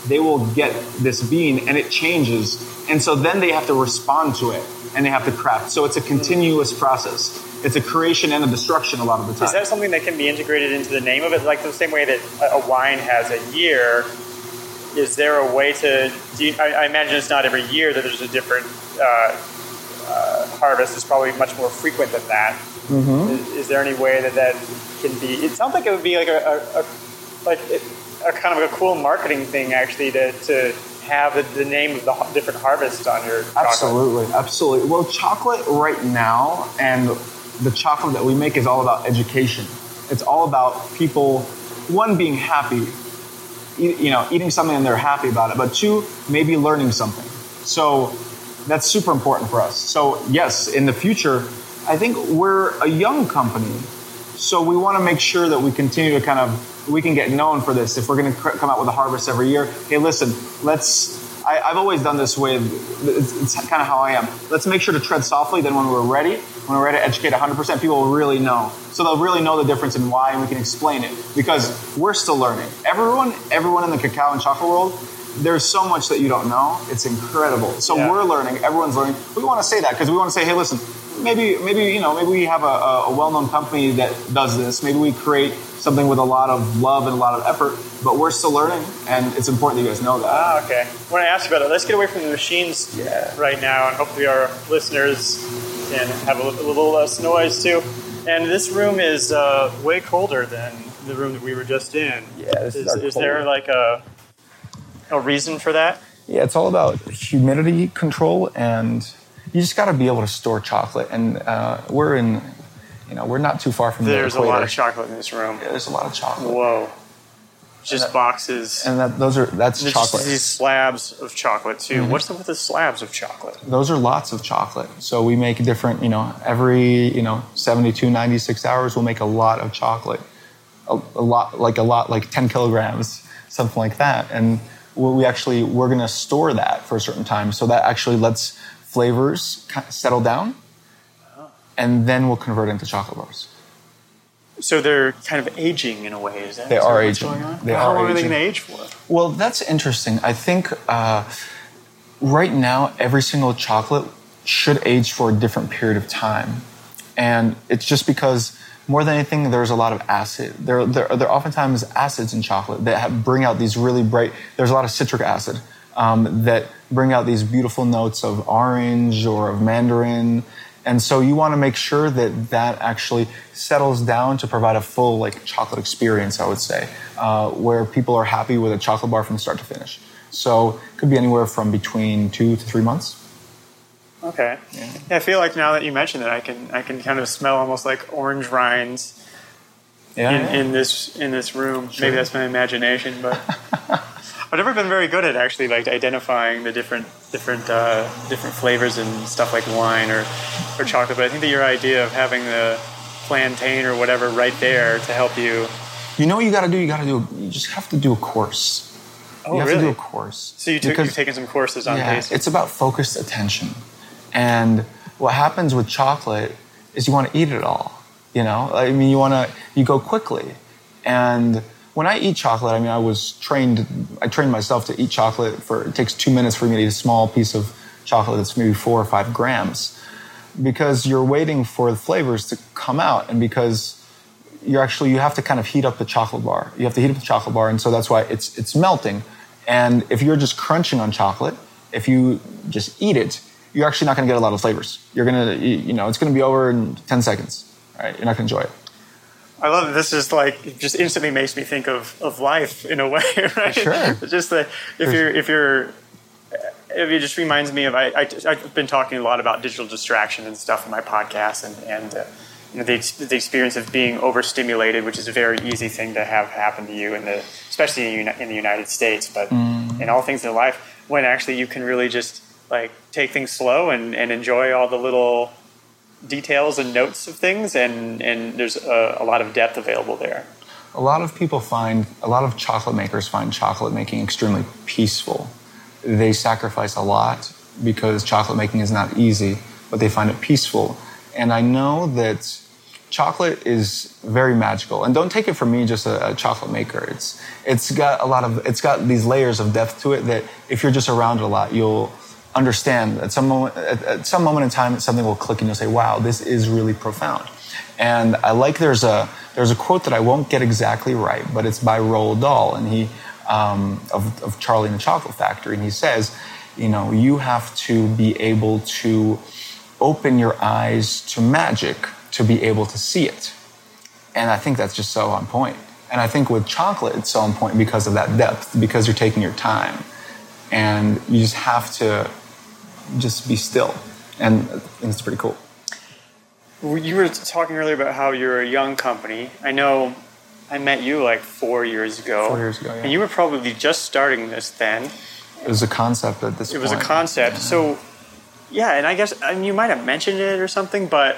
they will get this bean and it changes. And so then they have to respond to it and they have to craft. So it's a continuous process. It's a creation and a destruction a lot of the time. Is that something that can be integrated into the name of it? Like the same way that a wine has a year, is there a way to, do you, I, I imagine it's not every year that there's a different uh, uh, harvest. It's probably much more frequent than that. Mm-hmm. Is, is there any way that that can be, it sounds like it would be like a, a, a like a kind of a cool marketing thing actually to, to have the, the name of the different harvests on your chocolate. Absolutely, absolutely. Well, chocolate right now and the chocolate that we make is all about education. It's all about people, one, being happy, you know, eating something and they're happy about it, but two, maybe learning something. So that's super important for us. So yes, in the future, I think we're a young company, so we want to make sure that we continue to kind of, we can get known for this. If we're going to cr- come out with a harvest every year, hey, listen, let's, I, I've always done this with, it's, it's kind of how I am. Let's make sure to tread softly, then when we're ready, when we're ready to educate one hundred percent, people will really know. So they'll really know the difference in why, and we can explain it. Because we're still learning. Everyone, everyone in the cacao and chocolate world, there's so much that you don't know. It's incredible. So yeah. We're learning, everyone's learning. We want to say that because we want to say, hey, listen, maybe, maybe, you know, maybe we have a, a well-known company that does this. Maybe we create something with a lot of love and a lot of effort, but we're still learning, and it's important that you guys know that. Ah, okay. I want to ask you about it. Let's get away from the machines yeah. right now, and hopefully our listeners can have a little, a little less noise too. And this room is uh, way colder than the room that we were just in. Yeah, this is, is, our is cold. there like a a reason for that? Yeah, it's all about humidity control, and you just got to be able to store chocolate. And uh, we're in, you know, we're not too far from there's the equator. There's a lot of chocolate in this room. Yeah, there's a lot of chocolate. Whoa. Just that, boxes. And that, those are, that's There's chocolate. Just these slabs of chocolate, too. Mm-hmm. What's up with the slabs of chocolate? Those are lots of chocolate. So we make different, you know, every, you know, seventy-two, ninety-six hours, we'll make a lot of chocolate. A, a lot, like a lot, like ten kilograms, something like that. And we actually, we're going to store that for a certain time. So that actually lets flavors settle down, and then we'll convert it into chocolate bars. So they're kind of aging in a way, is that? They is are that aging. Going on? They How are long aging. are they going to age for? Well, that's interesting. I think uh, right now, every single chocolate should age for a different period of time. And it's just because, more than anything, there's a lot of acid. There, there, there are oftentimes acids in chocolate that have, bring out these really bright, there's a lot of citric acid um, that bring out these beautiful notes of orange or of mandarin. And so you want to make sure that that actually settles down to provide a full like chocolate experience, I would say, uh, where people are happy with a chocolate bar from start to finish. So it could be anywhere from between two to three months. Okay. Yeah. Yeah, I feel like now that you mentioned it, I can I can kind of smell almost like orange rinds yeah, in, yeah. in this in this room. Sure. Maybe that's my imagination, but I've never been very good at actually like identifying the different different uh, different flavors and stuff like wine or or chocolate. But I think that your idea of having the plantain or whatever right there to help you. You know what you got to do? You got to do. You just have to do a course. Oh, you have really? to do a course. So you took, Because, you've taken some courses on yeah, tasting. it's about focused attention. And what happens with chocolate is you want to eat it all. You know, I mean, you want to, you go quickly. And when I eat chocolate, I mean, I was trained, I trained myself to eat chocolate for, it takes two minutes for me to eat a small piece of chocolate that's maybe four or five grams. Because you're waiting for the flavors to come out, and because you're actually, you have to kind of heat up the chocolate bar. You have to heat up the chocolate bar, and so that's why it's it's melting. And if you're just crunching on chocolate, if you just eat it, you're actually not going to get a lot of flavors. You're going to, you know, it's going to be over in ten seconds. Right? You're not going to enjoy it. I love it. This is like, it just instantly makes me think of, of life in a way, right? Sure. Just that if you're, if you're, if it just reminds me of, I, I, I've been talking a lot about digital distraction and stuff in my podcast, and, and uh, you know, the, the experience of being overstimulated, which is a very easy thing to have happen to you, in the, especially in, in the United States, but mm. in all things in life, when actually you can really just like take things slow and, and enjoy all the little details and notes of things, and, and there's a, a lot of depth available there. A lot of people find, a lot of chocolate makers find chocolate making extremely peaceful. They sacrifice a lot because chocolate making is not easy, but they find it peaceful. And I know that chocolate is very magical, and don't take it from me, just a, a chocolate maker. It's it's got a lot of it's got these layers of depth to it that if you're just around it a lot, you'll understand at some moment at, at some moment in time something will click and you'll say, wow, this is really profound. And I like there's a there's a quote that I won't get exactly right, but it's by Roald Dahl, and he um, of, of Charlie and the Chocolate Factory, and he says, you know, you have to be able to open your eyes to magic to be able to see it. And I think that's just so on point. And I think with chocolate, it's so on point because of that depth, because you're taking your time. And you just have to just be still. And I think it's pretty cool. You were talking earlier about how you're a young company. I know I met you like four years ago. Four years ago, yeah. And you were probably just starting this then. It was a concept at this it point. It was a concept. Yeah. So, yeah, and I guess I mean, you might have mentioned it or something, but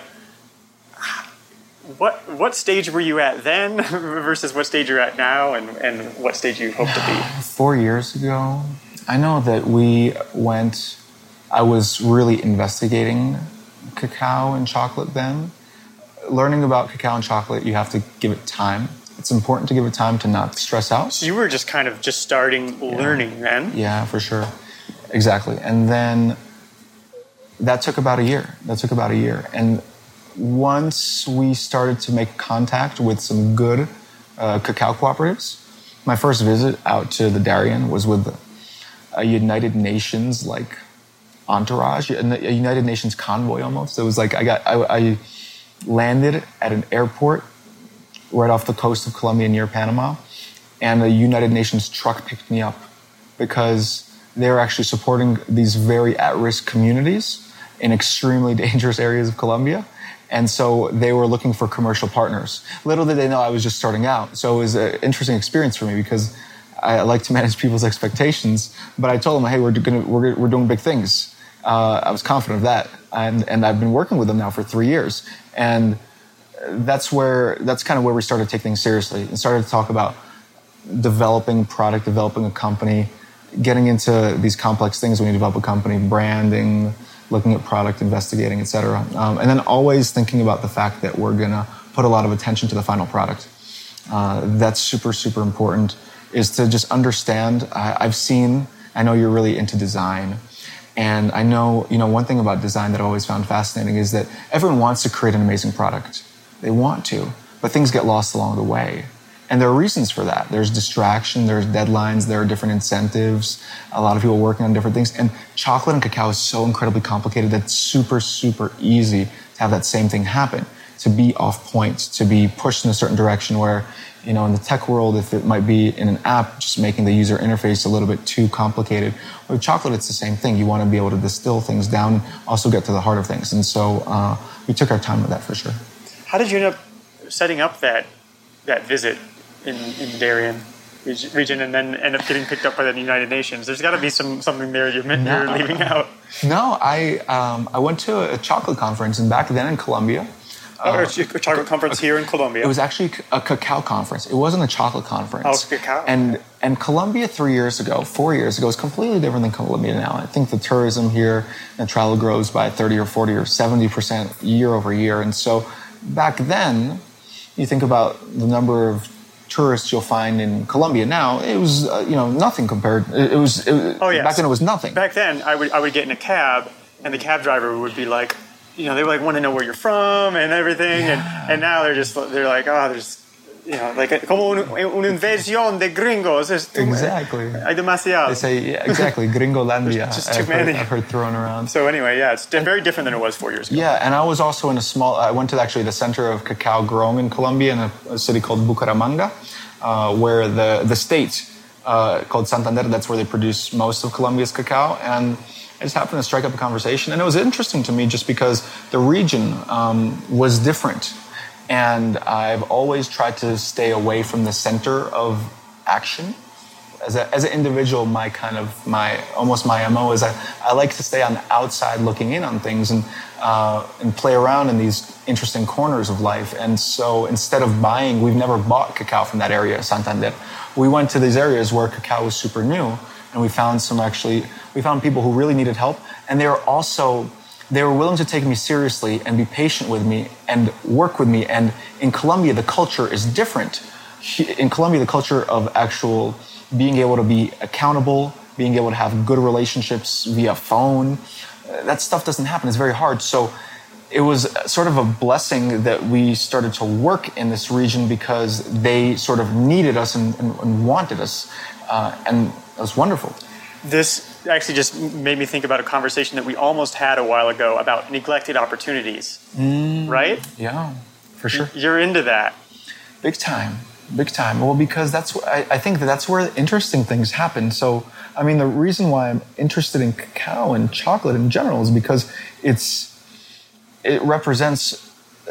what what stage were you at then versus what stage you're at now, and, and what stage you hope to be? Four years ago, I know that we went, I was really investigating cacao and chocolate then. Learning about cacao and chocolate, you have to give it time. It's important to give it time to not stress out. So you were just kind of just starting yeah. learning then? Yeah, for sure. Exactly. And then that took about a year. That took about a year. And once we started to make contact with some good uh, cacao cooperatives, my first visit out to the Darien was with a United Nations like entourage, a United Nations convoy almost. It was like I got I, I landed at an airport right off the coast of Colombia near Panama, and a United Nations truck picked me up because they were actually supporting these very at-risk communities in extremely dangerous areas of Colombia. And so they were looking for commercial partners. Little did they know I was just starting out. So it was an interesting experience for me because I like to manage people's expectations. But I told them, hey, we're gonna, we're, we're doing big things. Uh, I was confident of that. And, and I've been working with them now for three years. And that's where, that's kind of where we started to take things seriously and started to talk about developing product, developing a company, getting into these complex things when you develop a company, branding, looking at product, investigating, et cetera. Um, and then always thinking about the fact that we're going to put a lot of attention to the final product. Uh, that's super, super important, is to just understand. I, I've seen, I know you're really into design. And I know, you know, one thing about design that I always found fascinating is that everyone wants to create an amazing product. They want to, but things get lost along the way. And there are reasons for that. There's distraction, there's deadlines, there are different incentives, a lot of people working on different things. And chocolate and cacao is so incredibly complicated that it's super, super easy to have that same thing happen, to be off point, to be pushed in a certain direction where, you know, in the tech world, if it might be in an app, just making the user interface a little bit too complicated. With chocolate, it's the same thing. You want to be able to distill things down, also get to the heart of things. And so uh, we took our time with that for sure. How did you end up setting up that that visit in, in Darien region and then end up getting picked up by the United Nations? There's got to be some something there you're, no. you're leaving out. No, I um, I went to a chocolate conference, and back then in Colombia. Oh, uh, a chocolate conference here in Colombia. It was actually a cacao conference. It wasn't a chocolate conference. Oh, it's cacao. And and Colombia three years ago, four years ago, is completely different than Colombia now. I think the tourism here and travel grows by thirty or forty or seventy percent year over year. And so back then, you think about the number of tourists you'll find in Colombia now, it was uh, you know nothing compared. It, it was it, oh yeah. Back then it was nothing. Back then, I would I would get in a cab, and the cab driver would be like, you know, they would like want to know where you're from and everything, yeah. and and now they're just they're like, oh, there's. You know, like como un, una invasión de gringos. Exactly. Hay demasiado. They say yeah, exactly Gringolandia. Just too I've many. Heard, I've heard thrown around. So anyway, yeah, it's very different than it was four years ago. Yeah, and I was also in a small. I went to actually the center of cacao growing in Colombia in a, a city called Bucaramanga, uh, where the the state uh, called Santander. That's where they produce most of Colombia's cacao, and I just happened to strike up a conversation, and it was interesting to me just because the region um, was different. And I've always tried to stay away from the center of action. As, a, as an individual, my kind of, my almost my M O is I, I like to stay on the outside looking in on things and, uh, and play around in these interesting corners of life. And so instead of buying, we've never bought cacao from that area, Santander. We went to these areas where cacao was super new, and we found some actually, we found people who really needed help. And they were also they were willing to take me seriously and be patient with me and work with me. And in Colombia, the culture is different. In Colombia, the culture of actual being able to be accountable, being able to have good relationships via phone, that stuff doesn't happen. It's very hard. So it was sort of a blessing that we started to work in this region because they sort of needed us and, and, and wanted us. Uh, and it was wonderful. This actually just made me think about a conversation that we almost had a while ago about neglected opportunities, mm, right? Yeah, for sure. You're into that. Big time, big time. Well, because that's I, I think that that's where interesting things happen. So, I mean, the reason why I'm interested in cacao and chocolate in general is because it's it represents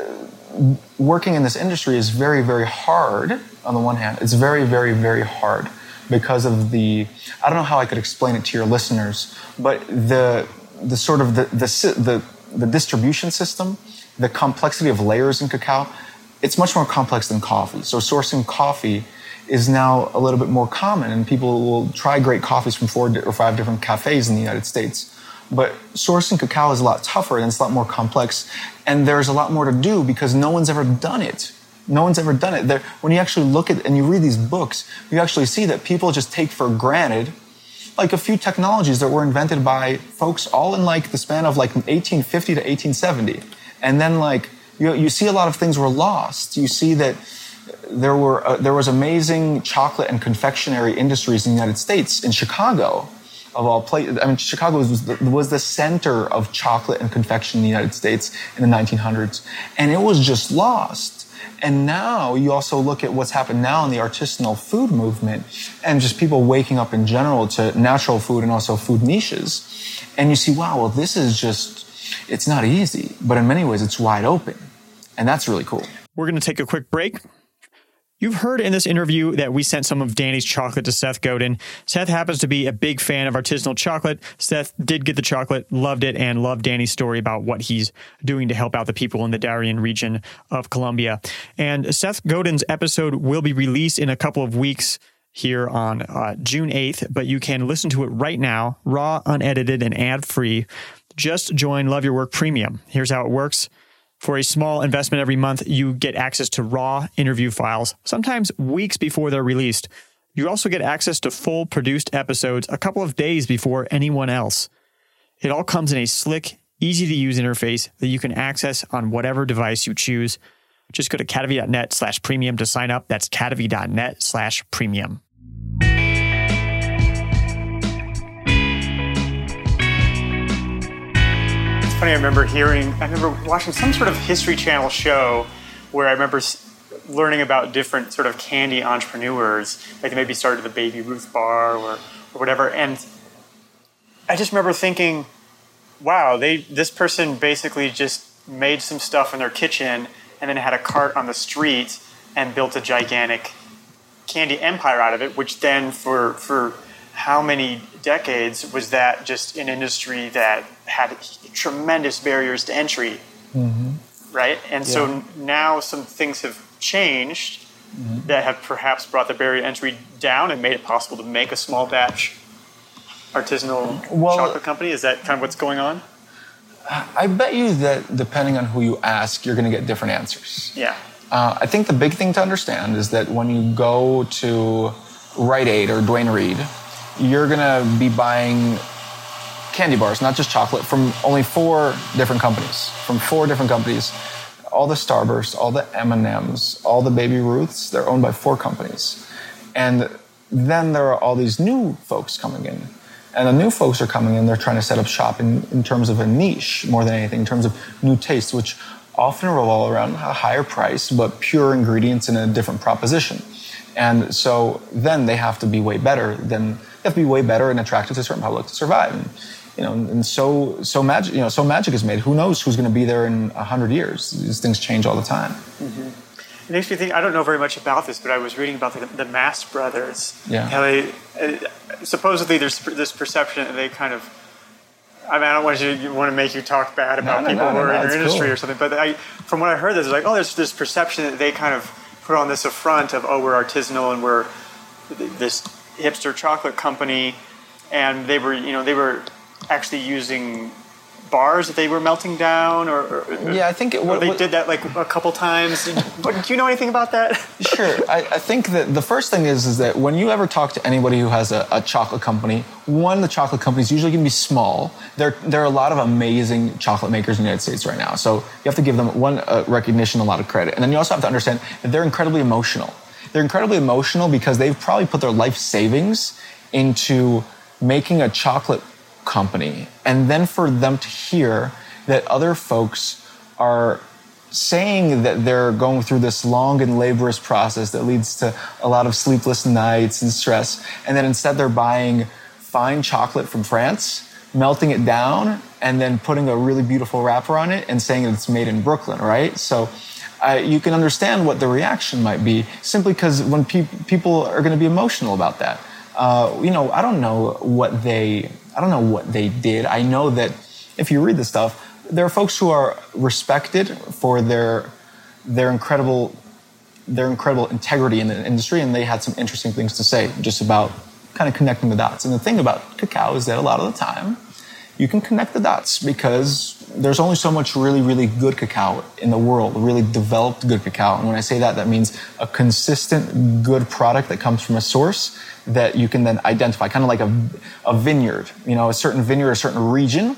uh, working in this industry is very, very hard. On the one hand, it's very, very, very hard. Because of the, I don't know how I could explain it to your listeners, but the the sort of the the the, the distribution system, the complexity of layers in cacao, it's much more complex than coffee. So sourcing coffee is now a little bit more common, and people will try great coffees from four or five different cafes in the United States. But sourcing cacao is a lot tougher and it's a lot more complex, and there's a lot more to do because no one's ever done it. No one's ever done it. There, when you actually look at and you read these books, you actually see that people just take for granted like a few technologies that were invented by folks all in like the span of like eighteen fifty to eighteen seventy. And then like you, you see a lot of things were lost. You see that there were uh, there was amazing chocolate and confectionery industries in the United States, in Chicago, of all places. I mean, Chicago was the, was the center of chocolate and confection in the United States in the nineteen hundreds, and it was just lost. And now you also look at what's happened now in the artisanal food movement and just people waking up in general to natural food and also food niches. And you see, wow, well, this is just, it's not easy, but in many ways it's wide open. And that's really cool. We're going to take a quick break. You've heard in this interview that we sent some of Danny's chocolate to Seth Godin. Seth happens to be a big fan of artisanal chocolate. Seth did get the chocolate, loved it, and loved Danny's story about what he's doing to help out the people in the Darien region of Colombia. And Seth Godin's episode will be released in a couple of weeks here on uh, June eighth, but you can listen to it right now, raw, unedited, and ad-free. Just join Love Your Work Premium. Here's how it works. For a small investment every month, you get access to raw interview files, sometimes weeks before they're released. You also get access to full produced episodes a couple of days before anyone else. It all comes in a slick, easy-to-use interface that you can access on whatever device you choose. Just go to cadavy.net slash premium to sign up. That's cadavy.net slash premium. Funny, I remember hearing, I remember watching some sort of History Channel show where I remember learning about different sort of candy entrepreneurs, like they maybe started the Baby Ruth bar or, or whatever. And I just remember thinking, wow, they this person basically just made some stuff in their kitchen and then had a cart on the street and built a gigantic candy empire out of it, which then for for how many decades was that just an industry that had tremendous barriers to entry, mm-hmm. right? And yeah. so now some things have changed mm-hmm. that have perhaps brought the barrier to entry down and made it possible to make a small batch artisanal well, chocolate company. Is that kind of what's going on? I bet you that depending on who you ask, you're going to get different answers. Yeah. Uh, I think the big thing to understand is that when you go to Rite Aid or Duane Reade, you're going to be buying candy bars, not just chocolate, from only four different companies. From four different companies. All the Starburst, all the M and M's, all the Baby Ruths, they're owned by four companies. And then there are all these new folks coming in. And the new folks are coming in, they're trying to set up shop in, in terms of a niche more than anything, in terms of new tastes, which often revolve around a higher price, but pure ingredients in a different proposition. And so then they have to be way better than, they have to be way better and attractive to a certain public to survive. And, you know, and so, so magic, you know, so magic is made. Who knows who's going to be there in a hundred years? These things change all the time. Mm-hmm. It makes me think, I don't know very much about this, but I was reading about the, the Mast brothers. Yeah. How they, uh, supposedly there's this perception that they kind of, I mean, I don't want you, you want to make you talk bad about no, no, people no, no, who are no, in your industry cool. or something, but I, from what I heard, there's like, oh, there's this perception that they kind of put on this affront of, oh, we're artisanal and we're this hipster chocolate company, and they were, you know, they were actually using bars that they were melting down, or, or yeah, I think it, or what, they what, did that like a couple times. But do you know anything about that? Sure. I, I think that the first thing is is that when you ever talk to anybody who has a, a chocolate company, one, the chocolate company is usually going to be small. There, there are a lot of amazing chocolate makers in the United States right now. So you have to give them, one, uh, recognition, a lot of credit. And then you also have to understand that they're incredibly emotional. They're incredibly emotional because they've probably put their life savings into making a chocolate company. And then for them to hear that other folks are saying that they're going through this long and laborious process that leads to a lot of sleepless nights and stress, and then instead they're buying fine chocolate from France, melting it down, and then putting a really beautiful wrapper on it and saying that it's made in Brooklyn, right? So uh, you can understand what the reaction might be simply because when pe- people are going to be emotional about that. Uh, you know, I don't know what they, I don't know what they did. I know that if you read the stuff, there are folks who are respected for their their incredible their incredible integrity in the industry, and they had some interesting things to say just about kind of connecting the dots. And the thing about cacao is that a lot of the time you can connect the dots because there's only so much really, really good cacao in the world, really developed good cacao. And when I say that, that means a consistent good product that comes from a source that you can then identify, kind of like a, a vineyard, you know, a certain vineyard, a certain region.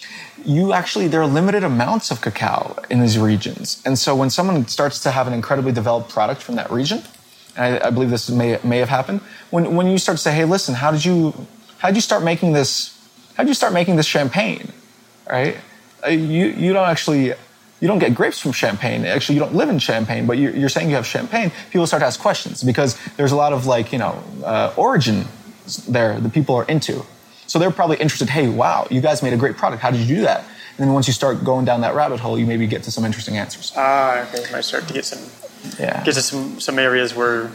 You actually, there are limited amounts of cacao in these regions. And so when someone starts to have an incredibly developed product from that region, and I, I believe this may, may have happened, when, when you start to say, hey, listen, how did you, how did you start making this, how did you start making this champagne, right? Uh, you, you don't actually, you don't get grapes from Champagne. Actually, you don't live in Champagne, but you're, you're saying you have Champagne. People start to ask questions because there's a lot of like, you know, uh, origin there that people are into. So they're probably interested, hey, wow, you guys made a great product. How did you do that? And then once you start going down that rabbit hole, you maybe get to some interesting answers. Ah, okay. You might start to get some, yeah. get to some, some areas where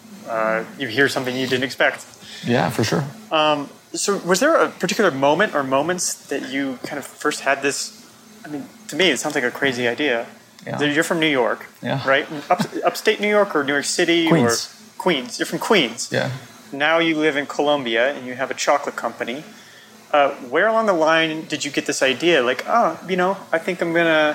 uh, you hear something you didn't expect. Yeah, for sure. Um, so was there a particular moment or moments that you kind of first had this, I mean, to me, it sounds like a crazy idea. Yeah. You're from New York, yeah. right? Up, upstate New York or New York City? Queens. Or Queens. You're from Queens. Yeah. Now you live in Colombia and you have a chocolate company. Uh, where along the line did you get this idea? Like, oh, you know, I think I'm gonna.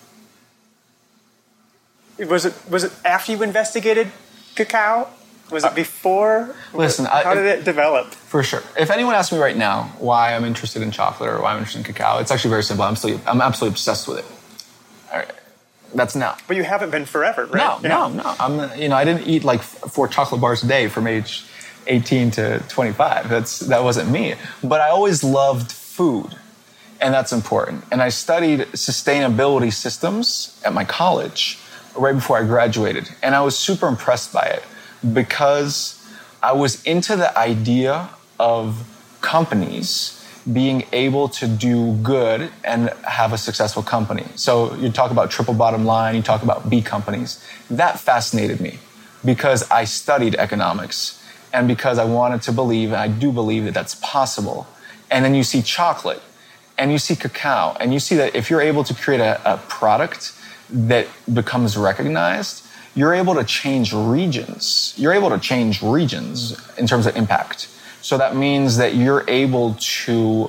Was it was it after you investigated cacao? Was it before? Listen, how I, did it develop? For sure. If anyone asks me right now why I'm interested in chocolate or why I'm interested in cacao, it's actually very simple. I'm still I'm absolutely obsessed with it. All right. That's now. But you haven't been forever, right? No, yeah. no, no. I'm you know I didn't eat like four chocolate bars a day from age eighteen to twenty-five. That's that wasn't me. But I always loved food, and that's important. And I studied sustainability systems at my college right before I graduated, and I was super impressed by it because I was into the idea of companies being able to do good and have a successful company. So you talk about triple bottom line, you talk about B companies. That fascinated me because I studied economics and because I wanted to believe, and I do believe that that's possible. And then you see chocolate and you see cacao and you see that if you're able to create a, a product that becomes recognized, you're able to change regions. You're able to change regions in terms of impact. So that means that you're able to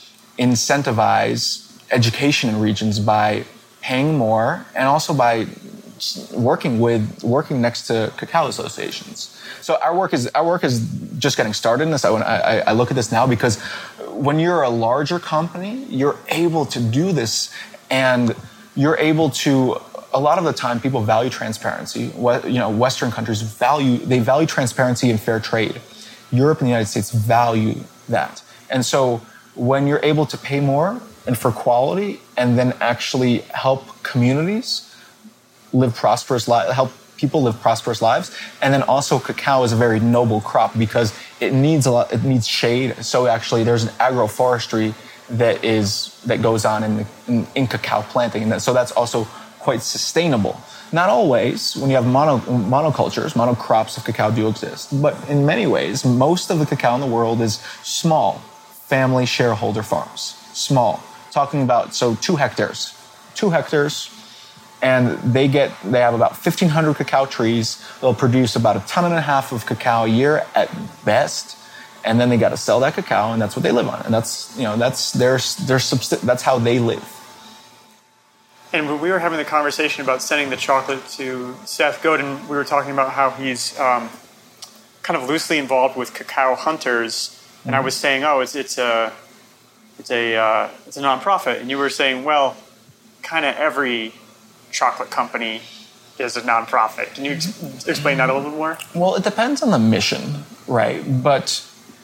incentivize education in regions by paying more and also by working with working next to cacao associations. So our work is our work is just getting started in this. I, I, I look at this now because when you're a larger company, you're able to do this, and you're able to. A lot of the time, people value transparency. You know, Western countries value they value transparency and fair trade. Europe and the United States value that. And so when you're able to pay more and for quality and then actually help communities live prosperous lives, help people live prosperous lives, and then also cacao is a very noble crop because it needs a lot, it needs shade. So actually there's an agroforestry that is, that goes on in, the, in, in cacao planting. And that, so that's also quite sustainable. Not always. When you have mono, monocultures, monocrops of cacao do exist. But in many ways, most of the cacao in the world is small, family shareholder farms. Small. Talking about, so two hectares. Two hectares, and they get, they have about fifteen hundred cacao trees. They'll produce about a ton and a half of cacao a year at best. and then they got to sell that cacao, and that's what they live on, and that's you know that's their their subsist- that's how they live. And when we were having the conversation about sending the chocolate to Seth Godin, we were talking about how he's um, kind of loosely involved with cacao hunters, and mm-hmm. I was saying, oh, it's it's a it's a uh, it's a nonprofit, and you were saying, well, kind of every chocolate company is a nonprofit. Can you ex- explain that a little bit more? Well, it depends on the mission, right? But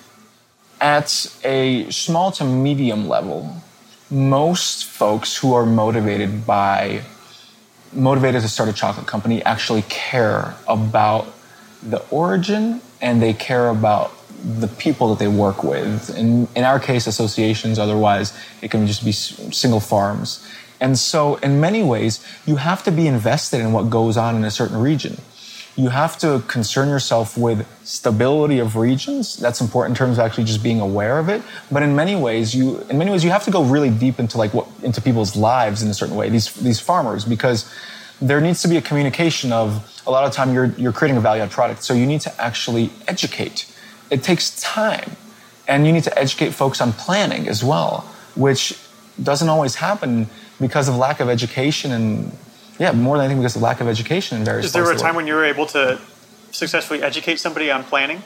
at a small to medium level, most folks who are motivated by motivated to start a chocolate company actually care about the origin, and they care about the people that they work with. In, in our case, associations, otherwise it can just be single farms. And so in many ways, you have to be invested in what goes on in a certain region. You have to concern yourself with stability of regions. That's important in terms of actually just being aware of it. But in many ways, you in many ways you have to go really deep into like what into people's lives in a certain way. These these farmers, because there needs to be a communication of a lot of time you're you're creating a value-add product. So you need to actually educate. It takes time, and you need to educate folks on planning as well, which doesn't always happen because of lack of education and, yeah, more than anything because of lack of education in various Is there parts a of the time world. when you were able to successfully educate somebody on planning?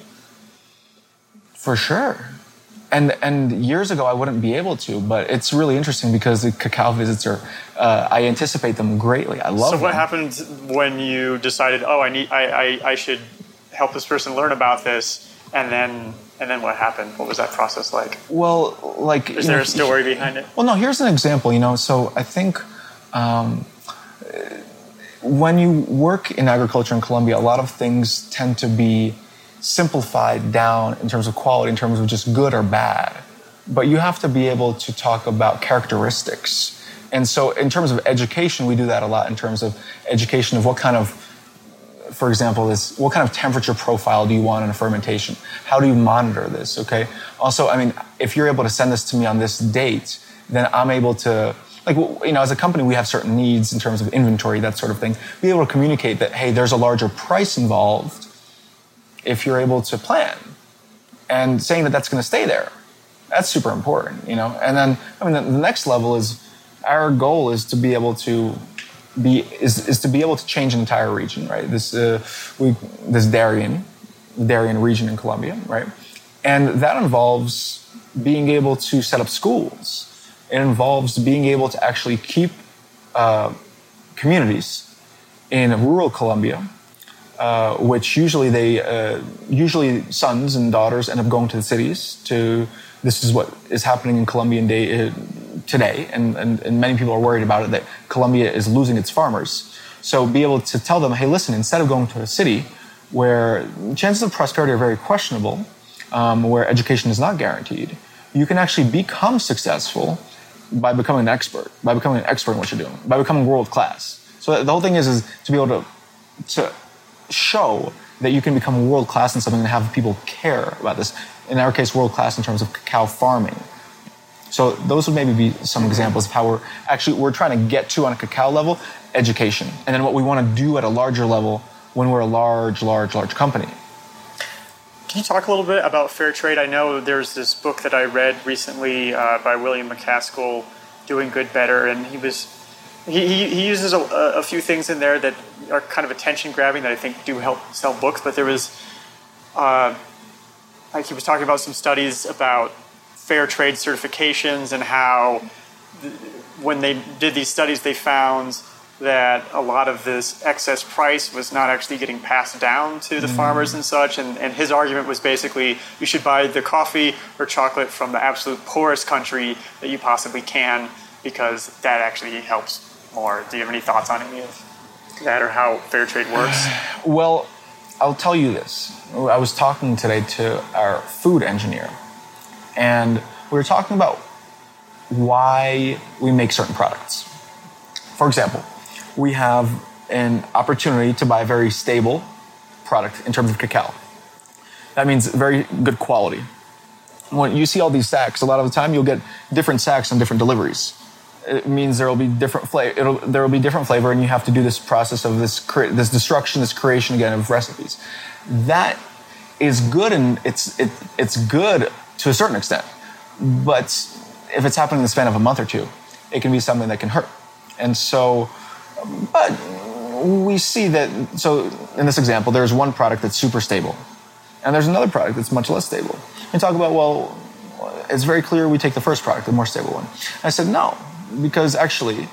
For sure. And and years ago, I wouldn't be able to, but it's really interesting because the cacao visits are, uh, I anticipate them greatly. I love them. So what happened when you decided, oh, I need, I, I, I should help this person learn about this, and then and then what happened? What was that process like? Well, like... Is there know, a story behind it? Well, no, here's an example, you know, so I think um, when you work in agriculture in Colombia, a lot of things tend to be simplified down in terms of quality, in terms of just good or bad. But you have to be able to talk about characteristics. And so in terms of education, we do that a lot in terms of education of what kind of, for example, is what kind of temperature profile do you want in a fermentation? How do you monitor this, okay? Also, I mean, if you're able to send this to me on this date, then I'm able to, like, you know, as a company, we have certain needs in terms of inventory, that sort of thing. Be able to communicate that, hey, there's a larger price involved if you're able to plan. And saying that that's going to stay there, that's super important, you know? And then, I mean, the, the next level is, our goal is to be able to be is, is to be able to change an entire region, right? This uh, we this Darien, Darien region in Colombia, right? And that involves being able to set up schools. It involves being able to actually keep uh, communities in rural Colombia, uh, which usually they uh, usually sons and daughters end up going to the cities. To this is what is happening in Colombian day. Uh, today, and, and, and many people are worried about it, that Colombia is losing its farmers. So be able to tell them, hey, listen, instead of going to a city where chances of prosperity are very questionable, um, where education is not guaranteed, you can actually become successful by becoming an expert, by becoming an expert in what you're doing, by becoming world class. So the whole thing is, is to be able to, to show that you can become world class in something and have people care about this. In our case, world class in terms of cacao farming. So those would maybe be some examples of how we're actually, we're trying to get to on a cacao level, education. And then what we want to do at a larger level when we're a large, large, large company. Can you talk a little bit about fair trade? I know there's this book that I read recently uh, by William McCaskill, Doing Good Better, and he was he, he, he uses a, a few things in there that are kind of attention grabbing that I think do help sell books. But there was, uh, like he was talking about some studies about fair trade certifications and how th- when they did these studies, they found that a lot of this excess price was not actually getting passed down to the mm. farmers and such. And, and his argument was basically, you should buy the coffee or chocolate from the absolute poorest country that you possibly can, because that actually helps more. Do you have any thoughts on any of that or how fair trade works? Well, I'll tell you this. I was talking today to our food engineer, and we were talking about why we make certain products. For example, we have an opportunity to buy a very stable product in terms of cacao. That means very good quality. When you see all these sacks, a lot of the time you'll get different sacks on different deliveries. It means there will be different flavor. It'll, there will be different flavor, and you have to do this process of this cre- this destruction, this creation again of recipes. That is good, and it's it, it's good to a certain extent. But if it's happening in the span of a month or two, it can be something that can hurt. And so, but we see that, so in this example, there's one product that's super stable, and there's another product that's much less stable. We talk about, well, it's very clear we take the first product, the more stable one. And I said, no, because actually,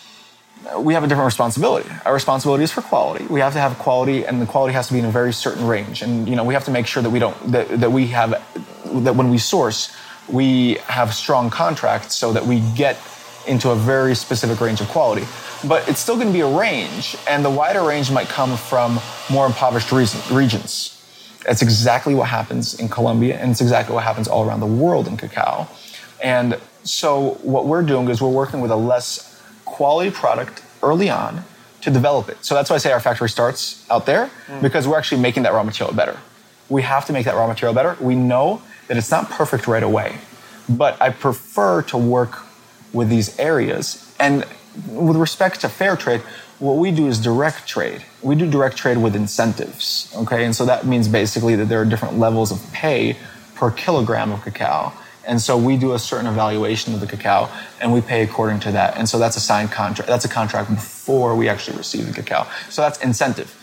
we have a different responsibility. Our responsibility is for quality. We have to have quality, and the quality has to be in a very certain range. And, you know, we have to make sure that we don't, that, that we have, that when we source, we have strong contracts so that we get into a very specific range of quality. But it's still going to be a range, and the wider range might come from more impoverished regions. That's exactly what happens in Colombia, and it's exactly what happens all around the world in cacao. And so what we're doing is we're working with a less quality product early on to develop it. So that's why I say our factory starts out there, mm. because we're actually making that raw material better. We have to make that raw material better. We know that it's not perfect right away, but I prefer to work with these areas. And with respect to fair trade, what we do is direct trade. We do direct trade with incentives, okay? And so that means basically that there are different levels of pay per kilogram of cacao. And so we do a certain evaluation of the cacao, and we pay according to that. And so that's a signed contract. That's a contract before we actually receive the cacao. So that's incentive.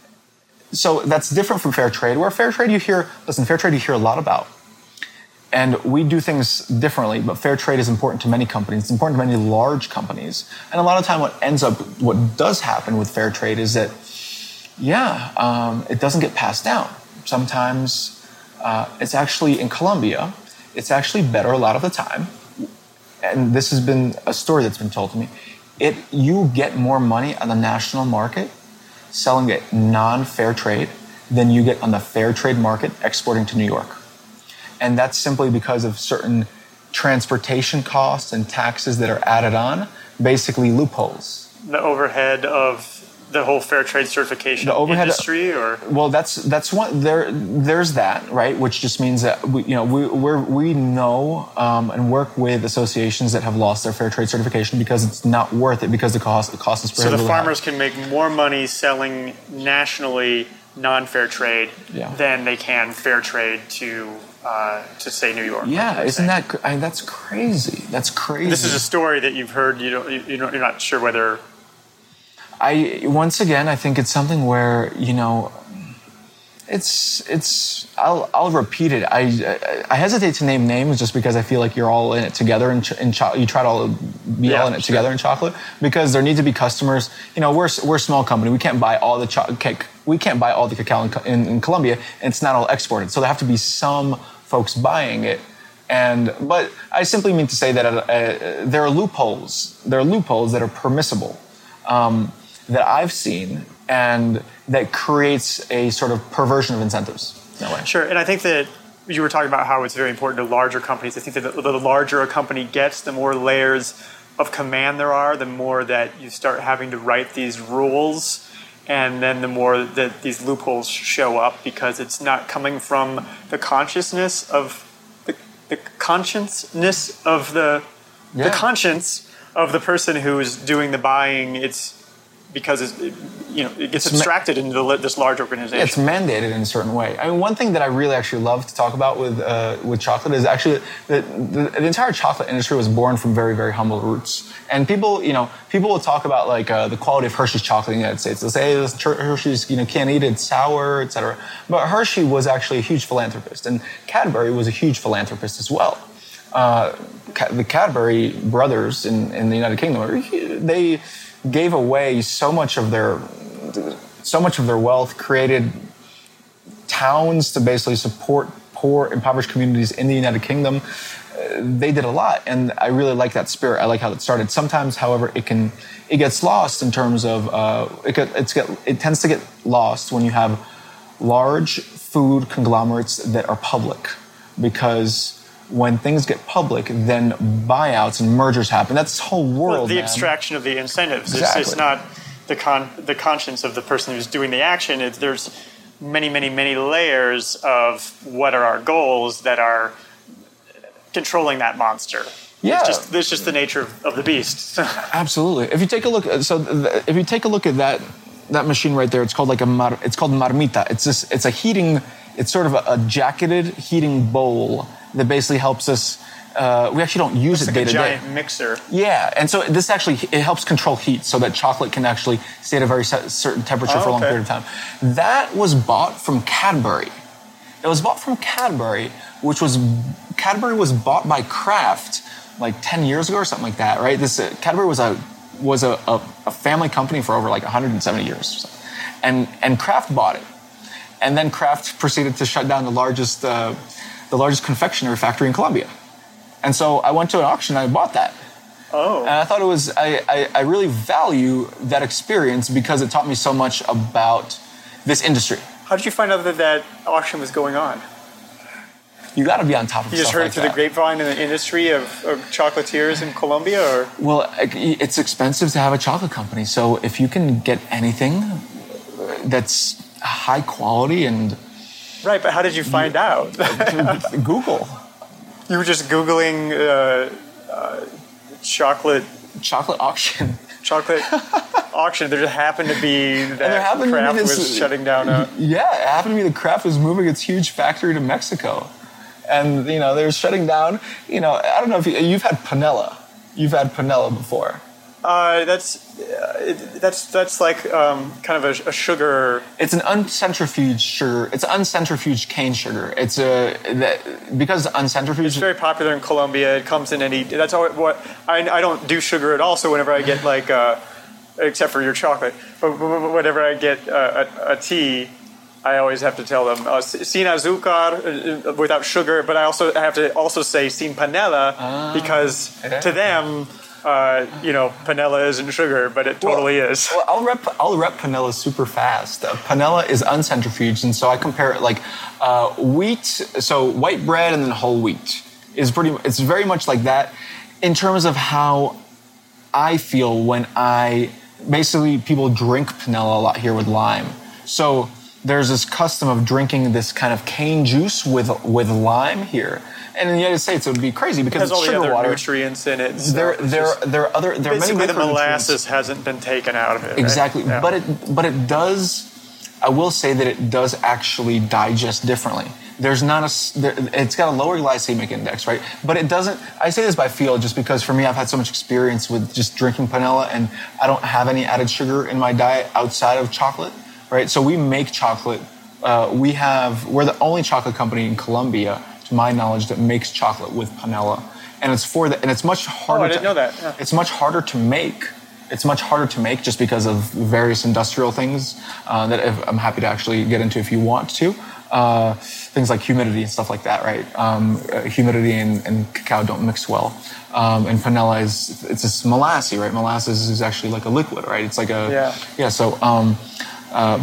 So that's different from fair trade, where fair trade you hear, listen, fair trade you hear a lot about. And we do things differently, but fair trade is important to many companies. It's important to many large companies. And a lot of time what ends up, what does happen with fair trade is that, yeah, um, it doesn't get passed down. Sometimes uh, it's actually in Colombia, it's actually better a lot of the time. And this has been a story that's been told to me. It, you get more money on the national market selling it non-fair trade than you get on the fair trade market exporting to New York. And that's simply because of certain transportation costs and taxes that are added on, basically loopholes. The overhead of the whole fair trade certification the overhead, industry, or well, that's that's one there. There's that, right? Which just means that we, you know, we we're, we know um, and work with associations that have lost their fair trade certification because it's not worth it because the cost the cost is prohibitively so the farmers high. Can make more money selling nationally non-fair trade yeah. than they can fair trade to. Uh, to say New York. Yeah, isn't that I mean, that's crazy? That's crazy. This is a story that you've heard. You don't. You don't. You're not sure whether. I once again, I think it's something where you know, it's it's. I'll I'll repeat it. I I, I hesitate to name names just because I feel like you're all in it together, and in, in cho- you try to all be yeah, all in it sure. together in chocolate because there need to be customers. You know, we're we're a small company. We can't buy all the chocolate. We can't buy all the cacao in, in, in Colombia, and it's not all exported. So there have to be some folks buying it, and but I simply mean to say that uh, there are loopholes. There are loopholes that are permissible um, that I've seen, and that creates a sort of perversion of incentives. That way. Sure, and I think that you were talking about how it's very important to larger companies. I think that the, the larger a company gets, the more layers of command there are, the more that you start having to write these rules. And then the more that these loopholes show up because it's not coming from the consciousness of the, the consciousness of the yeah. the conscience of the person who's doing the buying. It's because it's, it, you know it gets it's abstracted ma- into the, this large organization. It's mandated in a certain way. I mean, one thing that I really actually love to talk about with uh, with chocolate is actually that the, the entire chocolate industry was born from very very humble roots. And people, you know, people will talk about like uh, the quality of Hershey's chocolate in the United States. They'll say hey, this Hershey's, you know, can't eat it, it's sour, et cetera. But Hershey was actually a huge philanthropist, and Cadbury was a huge philanthropist as well. Uh, the Cadbury brothers in, in the United Kingdom, they gave away so much of their, so much of their wealth, created towns to basically support poor, impoverished communities in the United Kingdom. They did a lot, and I really like that spirit. I like how it started. Sometimes, however, it can it gets lost in terms of uh, it. Get, it's get, it tends to get lost when you have large food conglomerates that are public, because when things get public, then buyouts and mergers happen. That's the whole world. Well, the man. abstraction of the incentives. Exactly. It's, it's not the con the conscience of the person who's doing the action. It's, there's many, many, many layers of what are our goals that are controlling that monster. Yeah, it's just, it's just the nature of, of the beast. Absolutely. If you take a look, so the, if you take a look at that that machine right there, it's called like a mar, it's called marmita. It's this, it's a heating It's sort of a, a jacketed heating bowl that basically helps us. Uh, we actually don't use it's it like day to a day. giant mixer. Yeah, and so this actually it helps control heat so that chocolate can actually stay at a very set, certain temperature Oh, for a long okay. period of time. That was bought from Cadbury. It was bought from Cadbury, which was Cadbury was bought by Kraft like ten years ago or something like that, right? This uh, Cadbury was a was a, a, a family company for over like one hundred seventy years or something. And and Kraft bought it. And then Kraft proceeded to shut down the largest uh, the largest confectionery factory in Colombia. And so I went to an auction and I bought that. Oh. And I thought it was, I, I, I really value that experience because it taught me so much about this industry. How did you find out that that auction was going on? You got to be on top of You just stuff heard like it through that. the grapevine in the industry of, of chocolatiers in Colombia, or? Well, it's expensive to have a chocolate company. So if you can get anything that's high quality and... Right, but how did you find out? Google. You were just Googling uh, uh, chocolate Chocolate auction. chocolate auction. There just happened to be that there happened to be Kraft this- was shutting down a... Yeah, it happened to be the Kraft was moving its huge factory to Mexico. And, you know, they were shutting down, you know, I don't know if you, you've had panela. You've had panela before. Uh, that's uh, it, that's that's like um, kind of a, a sugar. It's an uncentrifuged sugar. It's uncentrifuged cane sugar. It's a that, because it's uncentrifuged. It's very popular in Colombia. It comes in any. That's all. What I, I don't do sugar at all. So whenever I get like, uh, except for your chocolate, but whenever I get uh, a, a tea, I always have to tell them uh, sin azúcar, uh, without sugar. But I also have to also say sin panela Ah, because yeah. to them. Uh, you know, panela isn't sugar, but it totally well, is. Well, I'll rep I'll rep panela super fast. Uh, panela is uncentrifuged, and so I compare it like uh, wheat. So white bread and then whole wheat is pretty. It's very much like that in terms of how I feel when I basically people drink panela a lot here with lime. So there's this custom of drinking this kind of cane juice with with lime here. And in the United States, it would be crazy because It has it's all the sugar other water. nutrients in it. So There, it's there, just- there are other. There are many basically, the micronutrients. molasses hasn't been taken out of it. right? Exactly, Yeah. but it, but it does. I will say that it does actually digest differently. There's not a. s- There, it's got a lower glycemic index, right? But it doesn't. I say this by feel, just because for me, I've had so much experience with just drinking panela, and I don't have any added sugar in my diet outside of chocolate, right? So we make chocolate. Uh, we have. We're the only chocolate company in Colombia, to my knowledge, that makes chocolate with panela, and it's for the. And it's much harder. Oh, I didn't to, know that. Yeah. It's much harder to make. It's much harder to make just because of various industrial things uh, that if, I'm happy to actually get into if you want to. Uh, things like humidity and stuff like that, right? Um, uh, humidity and, and cacao don't mix well. Um, and panela is, it's this molasses, right? Molasses is actually like a liquid, right? It's like a, Yeah. yeah, so, um, uh,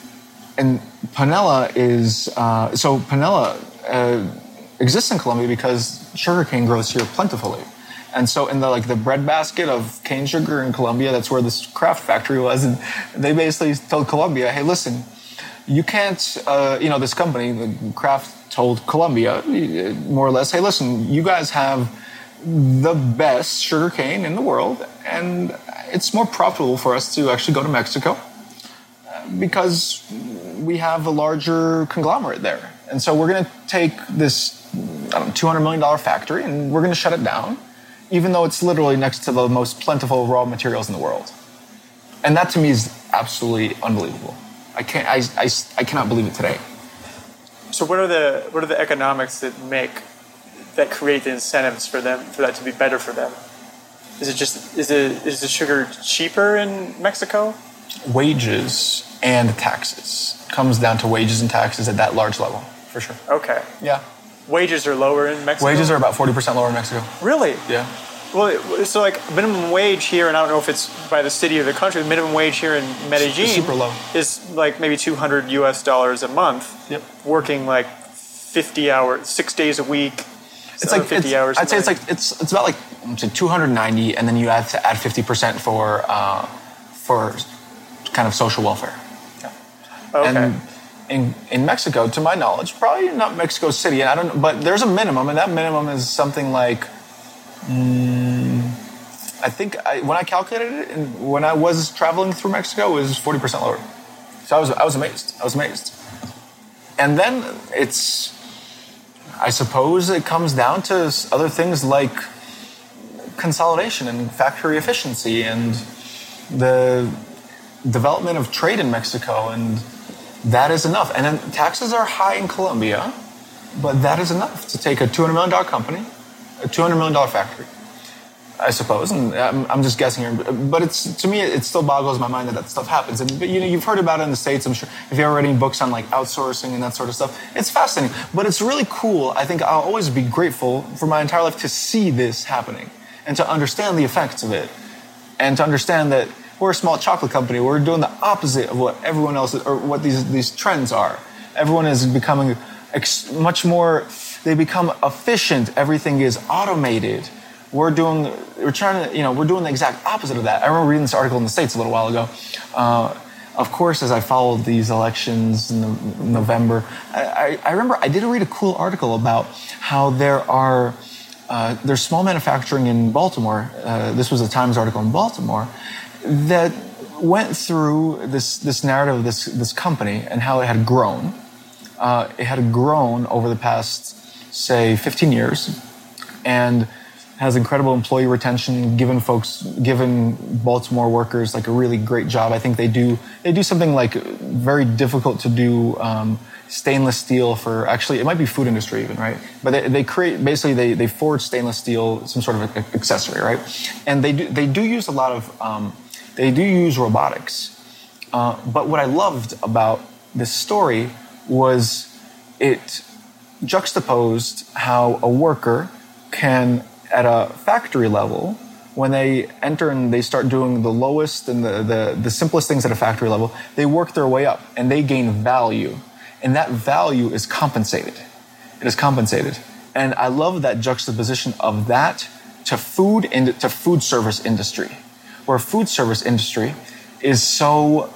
and panela is, uh, so panela uh, exists in Colombia because sugarcane grows here plentifully. And so in the like the breadbasket of cane sugar in Colombia, that's where this Kraft factory was. And they basically told Colombia, hey, listen, you can't, uh, you know, this company, the Kraft told Colombia, more or less, hey, listen, you guys have the best sugar cane in the world, and it's more profitable for us to actually go to Mexico because we have a larger conglomerate there. And so we're going to take this I don't know, two hundred million dollars factory and we're going to shut it down, even though it's literally next to the most plentiful raw materials in the world. And that to me is absolutely unbelievable. I can't, I, I, I cannot believe it today. So what are the what are the economics that make that create the incentives for them for that to be better for them? Is it just is it is the sugar cheaper in Mexico? Wages and taxes. Comes down to wages and taxes at that large level, for sure. Okay. Yeah. Wages are lower in Mexico. Wages are about forty percent lower in Mexico. Really? Yeah. Well, it- so like minimum wage here, and I don't know if it's by the city or the country. The minimum wage here in Medellin Super low. is like maybe two hundred U S dollars a month. Yep. Working like fifty hours, six days a week. It's so like fifty it's, hours. I'd say it's something. like it's it's about like say two hundred ninety, and then you have to add fifty percent for uh, for kind of social welfare. okay. And in in Mexico, to my knowledge, probably not Mexico City, and I don't. But there's a minimum, and that minimum is something like. Mm, I think I, when I calculated it, and when I was traveling through Mexico, it was forty percent lower. So I was I was amazed. I was amazed. and then it's, I suppose it comes down to other things like consolidation and factory efficiency and the development of trade in Mexico, and that is enough. And then taxes are high in Colombia, but that is enough to take a two hundred million dollars company, a two hundred million dollars factory, I suppose, and I'm, I'm just guessing here, but it's, to me, it still boggles my mind that that stuff happens. And but, you know, you've heard about it in the States, I'm sure. If you've ever read any books on like outsourcing and that sort of stuff, it's fascinating. But it's really cool. I think I'll always be grateful for my entire life to see this happening and to understand the effects of it, and to understand that we're a small chocolate company. We're doing the opposite of what everyone else, or what these these trends are. Everyone is becoming ex- much more. They become efficient. Everything is automated. We're doing, we're trying to, you know, we're doing the exact opposite of that. I remember reading this article in the States a little while ago. Uh, of course, as I followed these elections in, the, in November, I, I, I remember I did read a cool article about how there are, uh, there's small manufacturing in Baltimore. Uh, this was a Times article in Baltimore that went through this, this narrative of this, this company and how it had grown. Uh, it had grown over the past, say, fifteen years, and has incredible employee retention, given folks, given Baltimore workers like a really great job. I think they do, they do something like very difficult to do, um, stainless steel for, actually, it might be food industry even, right? But they, they create, basically they, they forge stainless steel, some sort of accessory, right? And they do, they do use a lot of, um, they do use robotics. Uh, but what I loved about this story was it juxtaposed how a worker can, at a factory level, when they enter and they start doing the lowest and the, the, the simplest things at a factory level, they work their way up and they gain value. And that value is compensated. It is compensated. And I love that juxtaposition of that to food and to food service industry, where food service industry is so,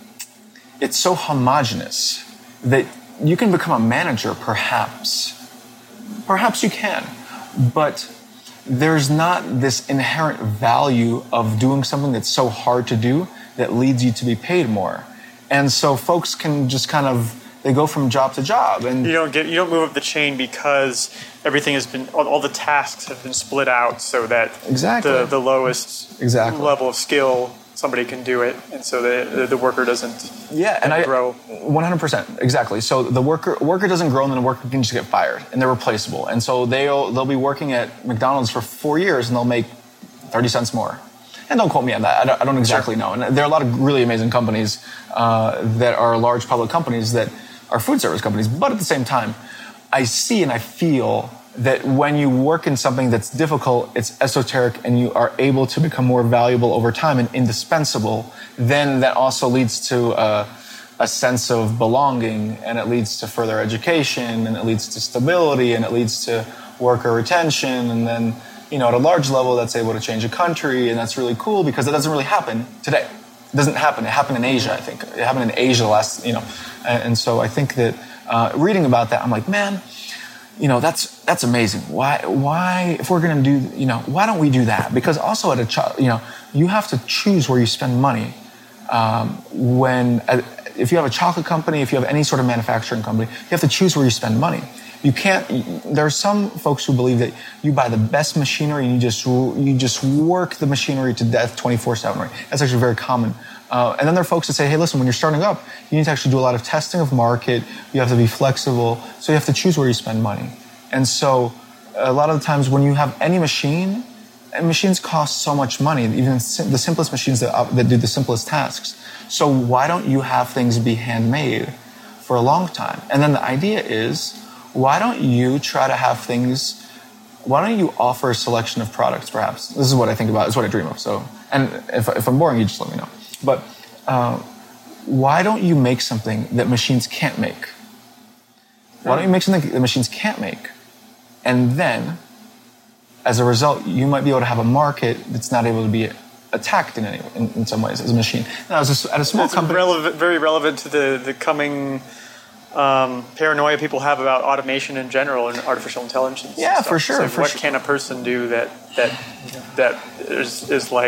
it's so homogenous that you can become a manager, perhaps. Perhaps you can. But there's not this inherent value of doing something that's so hard to do that leads you to be paid more. And so folks can just kind of, they go from job to job. And you don't get, you don't move up the chain because everything has been, all, all the tasks have been split out so that exactly. the, the lowest exactly. level of skill, somebody can do it, and so the the worker doesn't yeah, and I, grow. one hundred percent, exactly. So the worker worker doesn't grow, and then the worker can just get fired, and they're replaceable. And so they'll they'll be working at McDonald's for four years, and they'll make thirty cents more. And don't quote me on that. I don't, I don't exactly know. And there are a lot of really amazing companies uh, that are large public companies that are food service companies. But at the same time, I see and I feel that when you work in something that's difficult, it's esoteric, and you are able to become more valuable over time and indispensable, then that also leads to a, a sense of belonging, and it leads to further education, and it leads to stability, and it leads to worker retention, and then, you know, at a large level, that's able to change a country, and that's really cool because it doesn't really happen today. It doesn't happen. It happened in Asia, I think. It happened in Asia last, you know, and, and so I think that uh, reading about that, I'm like, man, you know, that's that's amazing. Why why if we're going to do, you know, why don't we do that? Because also at a cho- you know, you have to choose where you spend money. Um, when uh, if you have a chocolate company, if you have any sort of manufacturing company, you have to choose where you spend money. You can't. There are some folks who believe that you buy the best machinery and you just you just work the machinery to death twenty-four seven. Right? That's actually very common. Uh, and then there are folks that say, hey, listen, when you're starting up, you need to actually do a lot of testing of market. You have to be flexible. So you have to choose where you spend money. And so a lot of the times when you have any machine, and machines cost so much money, even the simplest machines that, uh, that do the simplest tasks. So why don't you have things be handmade for a long time? And then the idea is, why don't you try to have things, why don't you offer a selection of products, perhaps? This is what I think about, it's what I dream of. So, and if, if I'm boring, you just let me know. But uh, why don't you make something that machines can't make? Why don't you make something that machines can't make? And then, as a result, you might be able to have a market that's not able to be attacked in any in, in some ways as a machine. Now, as a, at a small it's company, relevant, very relevant to the the coming um, paranoia people have about automation in general and artificial intelligence. Yeah, for sure. So for what sure. can a person do that that that is, is like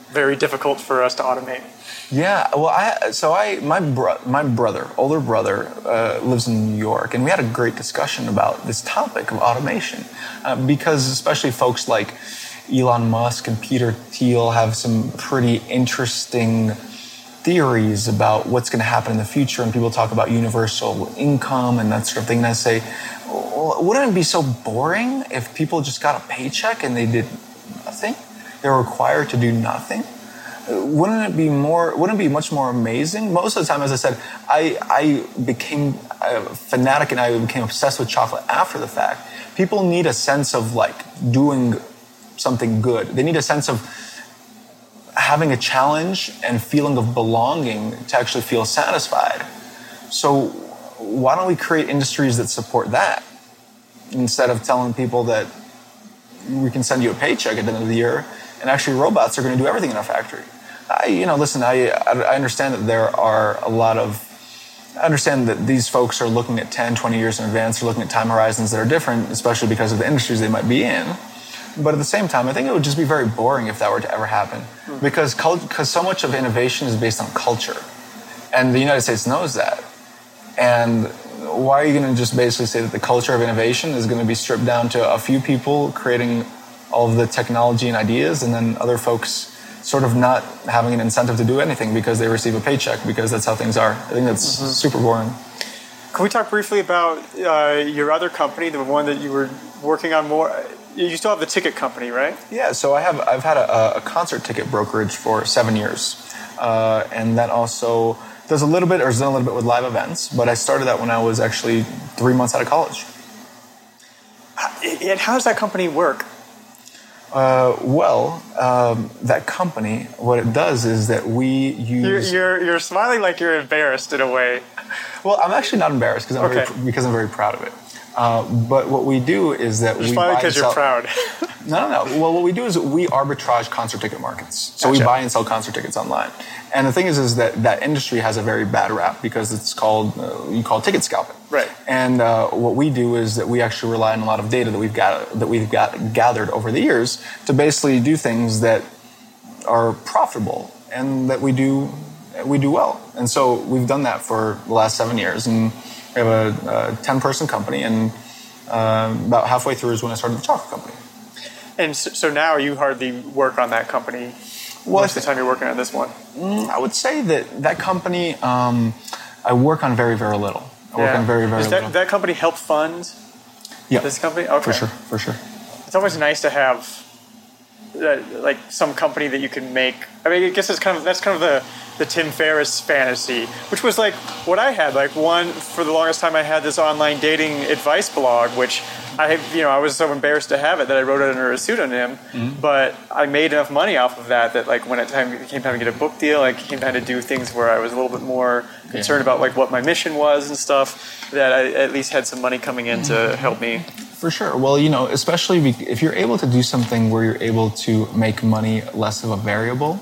very difficult for us to automate. Yeah, well, I so I my bro, my brother, older brother, uh, lives in New York, and we had a great discussion about this topic of automation, uh, because especially folks like Elon Musk and Peter Thiel have some pretty interesting theories about what's going to happen in the future, and people talk about universal income and that sort of thing. And I say, well, wouldn't it be so boring if people just got a paycheck and they did nothing? They were required to do nothing. Wouldn't it be more? Wouldn't it be much more amazing? Most of the time, as I said, I, I became a fanatic and I became obsessed with chocolate after the fact. People need a sense of like doing something good. They need a sense of having a challenge and feeling of belonging to actually feel satisfied. So why don't we create industries that support that instead of telling people that we can send you a paycheck at the end of the year and actually robots are going to do everything in our factory? I, you know, listen, I, I understand that there are a lot of, I understand that these folks are looking at ten, twenty years in advance, they're looking at time horizons that are different, especially because of the industries they might be in. But at the same time, I think it would just be very boring if that were to ever happen, mm-hmm. because cult- because so much of innovation is based on culture, and the United States knows that. And why are you going to just basically say that the culture of innovation is going to be stripped down to a few people creating all of the technology and ideas, and then other folks sort of not having an incentive to do anything because they receive a paycheck, because that's how things are? I think that's mm-hmm. super boring. Can we talk briefly about uh, your other company, the one that you were working on more? You still have the ticket company, right? Yeah, so I have, I've had a, a concert ticket brokerage for seven years. Uh, and that also does a little bit, or has done a little bit with live events, but I started that when I was actually three months out of college. And how does that company work? Uh, well, um, that company, what it does is that we use... You're, you're, you're smiling like you're embarrassed in a way. Well, I'm actually not embarrassed because I'm, okay. very, because I'm very proud of it. Uh, but what we do is that Just we buy buy because and you're sell... proud. No, no, no. Well, what we do is we arbitrage concert ticket markets. So gotcha. we buy and sell concert tickets online. And the thing is, is that that industry has a very bad rap because it's called, uh, you call it ticket scalping. Right. And uh, what we do is that we actually rely on a lot of data that we've got that we've got gathered over the years to basically do things that are profitable and that we do we do well. And so we've done that for the last seven years, and we have a ten-person company, and uh, about halfway through is when I started the chocolate company. And so, so now you hardly work on that company. Well, most of the time you're working on this one. I would say that that company, um, I work on very, very little. I work yeah. on very, very Does that, little. that company help fund yeah. this company? Okay. For sure, for sure. It's always nice to have uh, like some company that you can make. I mean, I guess it's kind of that's kind of the, the Tim Ferriss fantasy, which was like what I had. Like one for the longest time, I had this online dating advice blog, which I, you know, I was so embarrassed to have it that I wrote it under a pseudonym. Mm-hmm. But I made enough money off of that that like when it time it came time to get a book deal, I came time to do things where I was a little bit more concerned yeah. about like what my mission was and stuff. That I at least had some money coming in to help me. For sure. Well, you know, especially if you're able to do something where you're able to make money less of a variable,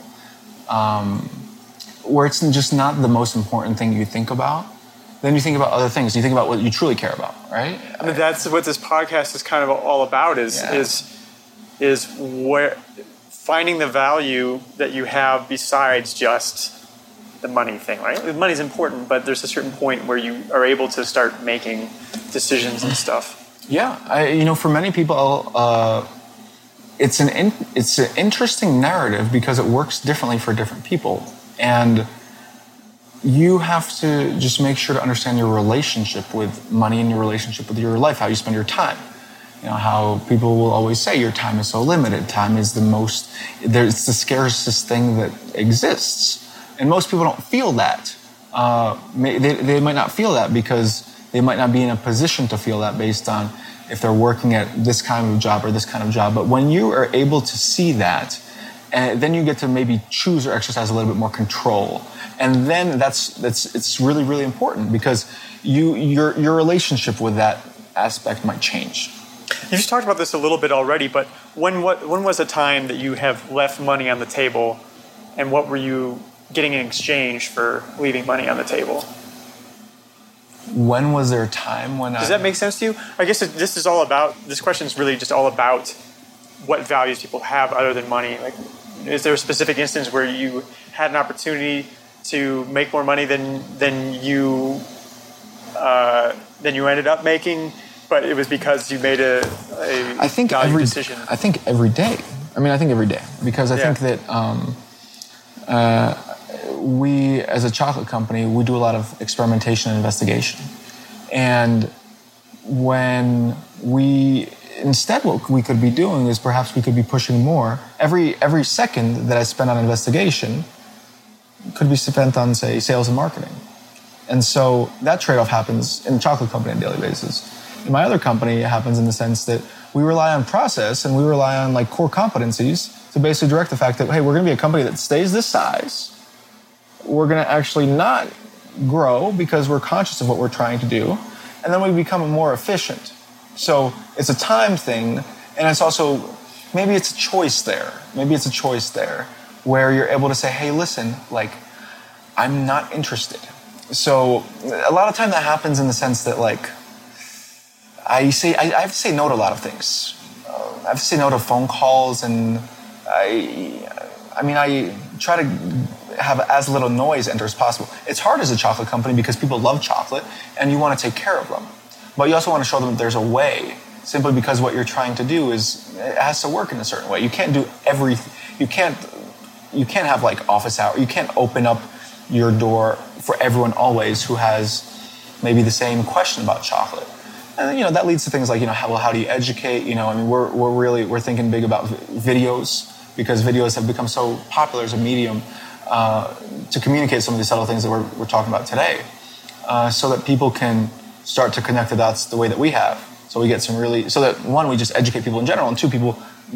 um, where it's just not the most important thing you think about, then you think about other things. You think about what you truly care about, right? I mean, that's what this podcast is kind of all about. Is yeah. is is where finding the value that you have besides just the money thing, right? The money's important, but there's a certain point where you are able to start making decisions and stuff. Yeah, I, you know, for many people, uh, it's an in, it's an interesting narrative because it works differently for different people, and you have to just make sure to understand your relationship with money and your relationship with your life, how you spend your time. You know, how people will always say your time is so limited. Time is the most, it's the scarcest thing that exists, and most people don't feel that. Uh, they, they might not feel that because they might not be in a position to feel that based on if they're working at this kind of job or this kind of job. But when you are able to see that, and then you get to maybe choose or exercise a little bit more control. And then that's that's it's really, really important because you your your relationship with that aspect might change. You just talked about this a little bit already, but when what when was a time that you have left money on the table, and what were you getting in exchange for leaving money on the table? When was there a time when I... Does that make sense to you? I guess this is all about, this question is really just all about what values people have other than money. Like, is there a specific instance where you had an opportunity to make more money than than you uh, than you ended up making, but it was because you made a, a I think value every decision? I think every day. I mean, I think every day because I Yeah. think that um, uh, we, as a chocolate company, we do a lot of experimentation and investigation, and when we instead what we could be doing is perhaps we could be pushing more. Every every second that I spend on investigation could be spent on, say, sales and marketing. And so that trade-off happens in the chocolate company on a daily basis. In my other company, it happens in the sense that we rely on process and we rely on like core competencies to basically direct the fact that, hey, we're going to be a company that stays this size. We're going to actually not grow because we're conscious of what we're trying to do. And then we become more efficient. So it's a time thing, and it's also, maybe it's a choice there. Maybe it's a choice there where you're able to say, hey, listen, like, I'm not interested. So a lot of time that happens in the sense that, like, I say, I, I have to say no to a lot of things. Uh, I have to say no to phone calls, and I, I mean, I try to have as little noise enter as possible. It's hard as a chocolate company because people love chocolate, and you want to take care of them. But you also want to show them that there's a way, simply because what you're trying to do is, it has to work in a certain way. You can't do everything. You can't, you can't have like office hours. You can't open up your door for everyone always who has maybe the same question about chocolate. And you know that leads to things like, you know, how, well, how do you educate? You know, I mean, we're we're really we're thinking big about videos because videos have become so popular as a medium uh, to communicate some of these subtle things that we're we're talking about today, uh, so that people can start to connect the dots the way that we have. So we get some really, so that one, we just educate people in general, and two, people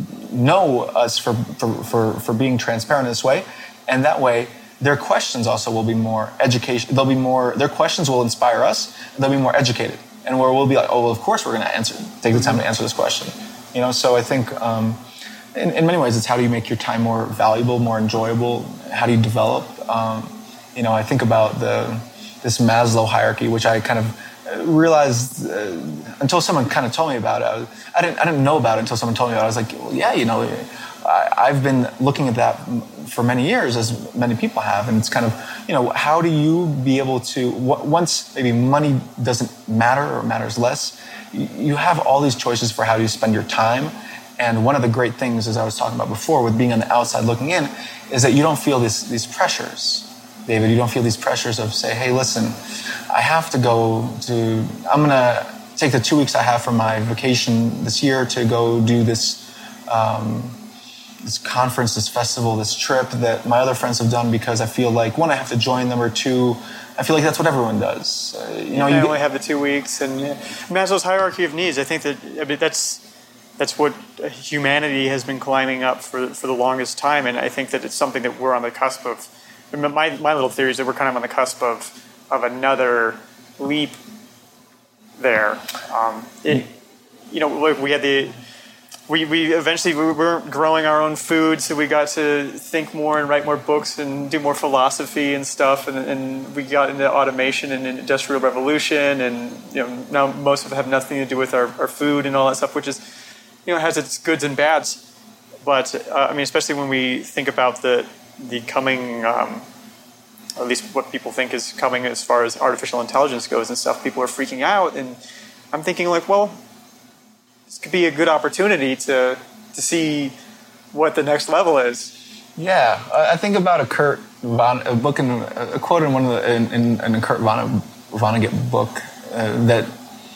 know us for, for, for, for being transparent in this way. And that way, their questions also will be more education, they'll be more, their questions will inspire us, they'll be more educated. And where we'll be like, oh, well, of course we're going to answer, take the time to answer this question. You know, so I think um, in, in many ways, it's how do you make your time more valuable, more enjoyable? How do you develop? Um, you know, I think about the this Maslow hierarchy, which I kind of realized uh, until someone kind of told me about it. I, was, I didn't I didn't know about it until someone told me about it. I was like, well, yeah, you know, I, I've been looking at that for many years, as many people have, and it's kind of, you know, how do you be able to, once maybe money doesn't matter or matters less, you have all these choices for how do you spend your time. And one of the great things, as I was talking about before, with being on the outside looking in, is that you don't feel this, these pressures. David, you don't feel these pressures of say, hey, listen, I have to go to, I'm going to take the two weeks I have from my vacation this year to go do this um, this conference, this festival, this trip that my other friends have done because I feel like, one, I have to join them, or two, I feel like that's what everyone does. Uh, you know, you you only get, have the two weeks. And uh, Maslow's hierarchy of needs, I think that, I mean, that's that's what humanity has been climbing up for, for the longest time. And I think that it's something that we're on the cusp of. My, my little theory is that we're kind of on the cusp of, of another leap there. Um, it, you know, look, we had the, we, we eventually we were growing our own food, so we got to think more and write more books and do more philosophy and stuff. And, and we got into automation and industrial revolution, and you know now most of it have nothing to do with our, our food and all that stuff, which is, you know, has its goods and bads. But uh, I mean, especially when we think about the the coming, um, at least what people think is coming as far as artificial intelligence goes and stuff, people are freaking out. And I'm thinking like, well, this could be a good opportunity to to see what the next level is. Yeah, I think about a Kurt Von, a book in, a quote in one of the, in, in, in a Kurt Von, Vonnegut book uh, that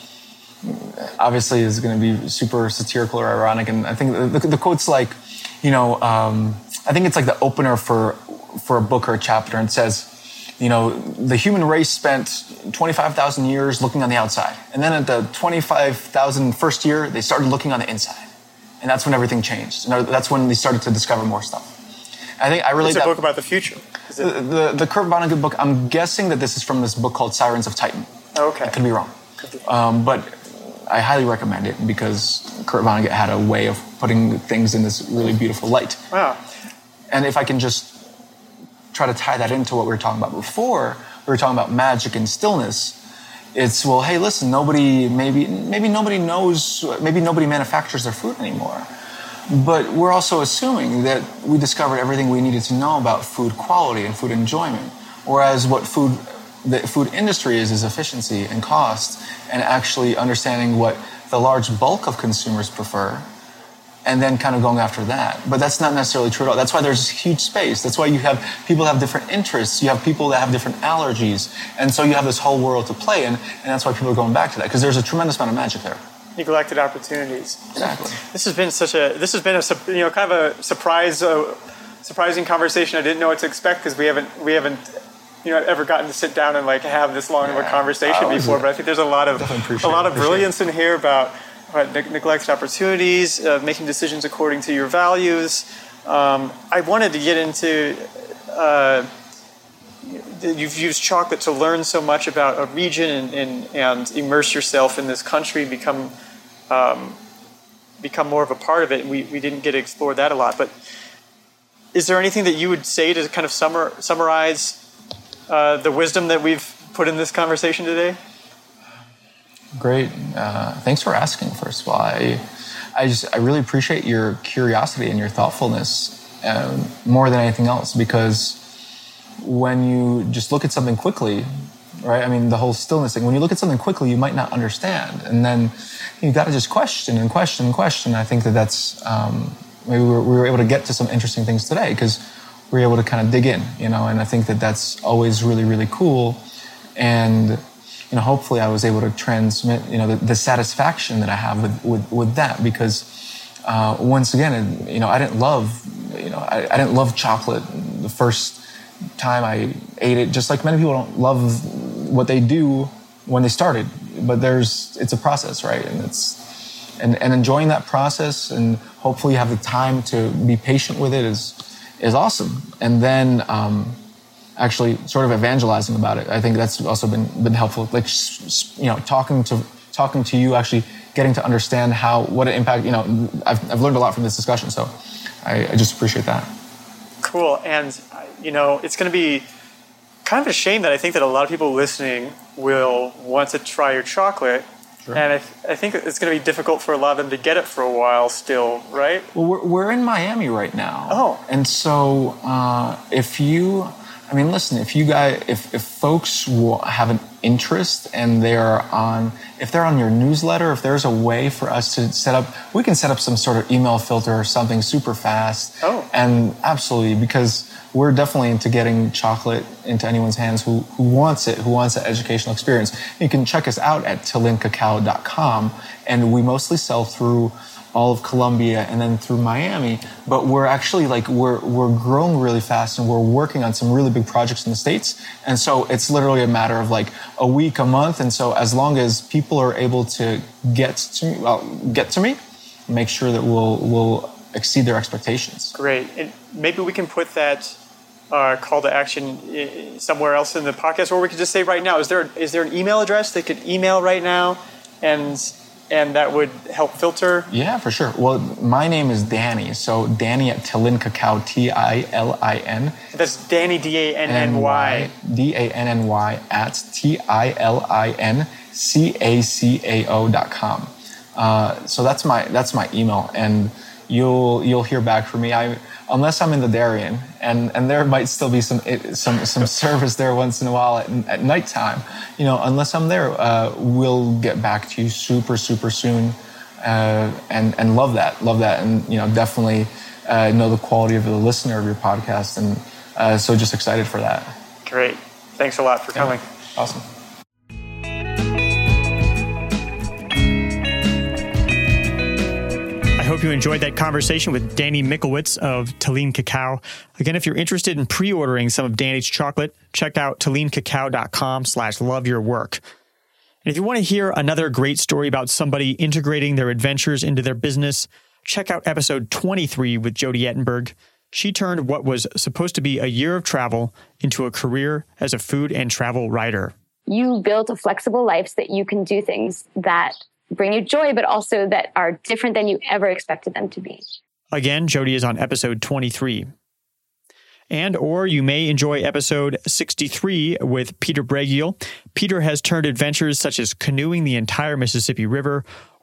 obviously is going to be super satirical or ironic. And I think the, the quote's like, you know, um, I think it's like the opener for for a book or a chapter, and it says, you know, the human race spent twenty-five thousand years looking on the outside. And then at the twenty-five thousand first year, they started looking on the inside. And that's when everything changed. And that's when they started to discover more stuff. I think I relate It's a that, book about the future. Is it? The, the, the Kurt Vonnegut book, I'm guessing that this is from this book called Sirens of Titan. Oh, okay. I could be wrong. Could be. Um, but I highly recommend it because Kurt Vonnegut had a way of putting things in this really beautiful light. Wow. And if I can just try to tie that into what we were talking about before, we were talking about magic and stillness. It's, well, hey, listen, nobody, maybe maybe nobody knows, maybe nobody manufactures their food anymore. But we're also assuming that we discovered everything we needed to know about food quality and food enjoyment. Whereas what food the food industry is is efficiency and cost, and actually understanding what the large bulk of consumers prefer, and then kind of going after that. But that's not necessarily true at all. That's why there's huge space. That's why you have people have different interests. You have people that have different allergies. And so you have this whole world to play in, and that's why people are going back to that, because there's a tremendous amount of magic there. Neglected opportunities. Exactly. This has been such a, this has been a, you know, kind of a surprise, uh, surprising conversation. I didn't know what to expect, because we haven't, we haven't, you know, ever gotten to sit down and like have this long yeah. of a conversation uh, before. But I think there's a lot of, a lot of brilliance in here about, about ne- neglected opportunities, uh, making decisions according to your values. Um, I wanted to get into, uh, you've used chocolate to learn so much about a region and, and, and immerse yourself in this country, become um, become more of a part of it. And we, we didn't get to explore that a lot. But is there anything that you would say to kind of summar, summarize uh, the wisdom that we've put in this conversation today? Great. Uh, thanks for asking, first of all. I, I, just, I really appreciate your curiosity and your thoughtfulness um, more than anything else, because when you just look at something quickly, right? I mean, the whole stillness thing, when you look at something quickly, you might not understand. And then you got to just question and question and question. I think that that's, um, maybe we were, we were able to get to some interesting things today because we were able to kind of dig in, you know, and I think that that's always really, really cool. And, you know, hopefully I was able to transmit, you know, the, the satisfaction that I have with, with, with that, because uh, once again, you know, I didn't love, you know, I, I didn't love chocolate the first time I ate it, just like many people don't love what they do when they started, but there's, it's a process, right? And it's, and, and enjoying that process, and hopefully you have the time to be patient with it is, is awesome. And then, um, actually sort of evangelizing about it. I think that's also been, been helpful. Like, you know, talking to, talking to you, actually getting to understand how, what an impact, you know, I've, I've learned a lot from this discussion. So I, I just appreciate that. Cool. And, you know, it's going to be kind of a shame that I think that a lot of people listening will want to try your chocolate. Sure. And I, th- I think it's going to be difficult for a lot of them to get it for a while still, right? Well, we're, we're in Miami right now. Oh. And so uh, if you, I mean, listen, if you guys, if, if folks will have an interest and they're on, if they're on your newsletter, if there's a way for us to set up, we can set up some sort of email filter or something super fast. Oh. And absolutely, because we're definitely into getting chocolate into anyone's hands who, who wants it, who wants that educational experience. You can check us out at Talin Cacao dot com, and we mostly sell through all of Colombia and then through Miami, but we're actually like, we're, we're growing really fast, and we're working on some really big projects in the States. And so it's literally a matter of like a week, a month. And so as long as people are able to get to me, well, get to me, make sure that we'll, we'll exceed their expectations. Great. And maybe we can put that uh, call to action somewhere else in the podcast, or we could just say right now, is there, is there an email address they could email right now? And And that would help filter? Yeah, for sure. Well, my name is Danny. So Danny at Talin Cacao, T I L I N. That's Danny, D A N N Y. D A N N Y at T I L I N C A C A O dot com. Uh, so that's my that's my email, and you'll you'll hear back from me. I unless I'm in the Darien, and, and there might still be some some some service there once in a while at, at nighttime. You know, unless I'm there, uh, we'll get back to you super super soon, uh, and and love that, love that, and you know, definitely uh, know the quality of the listener of your podcast, and uh, so just excited for that. Great, thanks a lot for coming. Yeah. Awesome. I hope you enjoyed that conversation with Danny Mickowitz of Talin Cacao. Again, if you're interested in pre-ordering some of Danny's chocolate, check out Talin Cacao dot com slash love your work. And if you want to hear another great story about somebody integrating their adventures into their business, check out episode twenty-three with Jody Ettenberg. She turned what was supposed to be a year of travel into a career as a food and travel writer. You build a flexible life so that you can do things that bring you joy, but also that are different than you ever expected them to be. Again, Jody is on episode twenty-three. And or you may enjoy episode sixty-three with Peter Bregiel. Peter has turned adventures such as canoeing the entire Mississippi River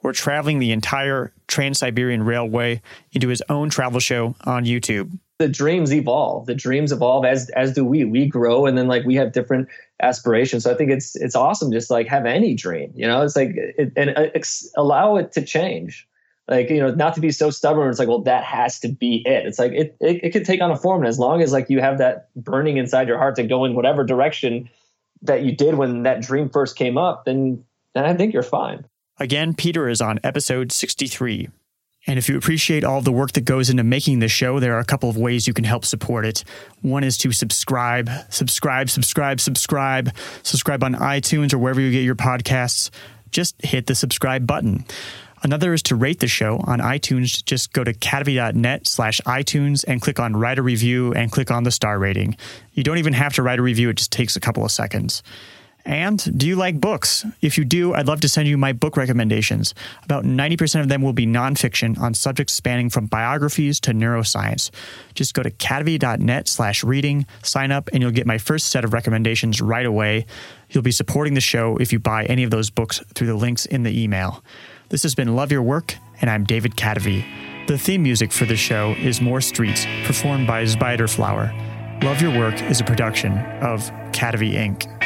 or traveling the entire Trans-Siberian Railway into his own travel show on YouTube. The dreams evolve. The dreams evolve as as do we. We grow, and then like we have different aspirations. So I think it's it's awesome just like have any dream. You know, it's like it, and ex- allow it to change. Like, you know, not to be so stubborn. It's like, well, that has to be it. It's like it it, it could take on a form, and as long as like you have that burning inside your heart to go in whatever direction that you did when that dream first came up, then then I think you're fine. Again, Peter is on episode sixty-three. And if you appreciate all the work that goes into making this show, there are a couple of ways you can help support it. One is to subscribe, subscribe, subscribe, subscribe, subscribe on iTunes or wherever you get your podcasts. Just hit the subscribe button. Another is to rate the show on iTunes. Just go to cadavy.net slash iTunes and click on write a review and click on the star rating. You don't even have to write a review. It just takes a couple of seconds. And do you like books? If you do, I'd love to send you my book recommendations. About ninety percent of them will be nonfiction on subjects spanning from biographies to neuroscience. Just go to cadavy.net slash reading, sign up, and you'll get my first set of recommendations right away. You'll be supporting the show if you buy any of those books through the links in the email. This has been Love Your Work, and I'm David Cadavy. The theme music for the show is More Streets, performed by Spiderflower. Love Your Work is a production of Cadavy Incorporated.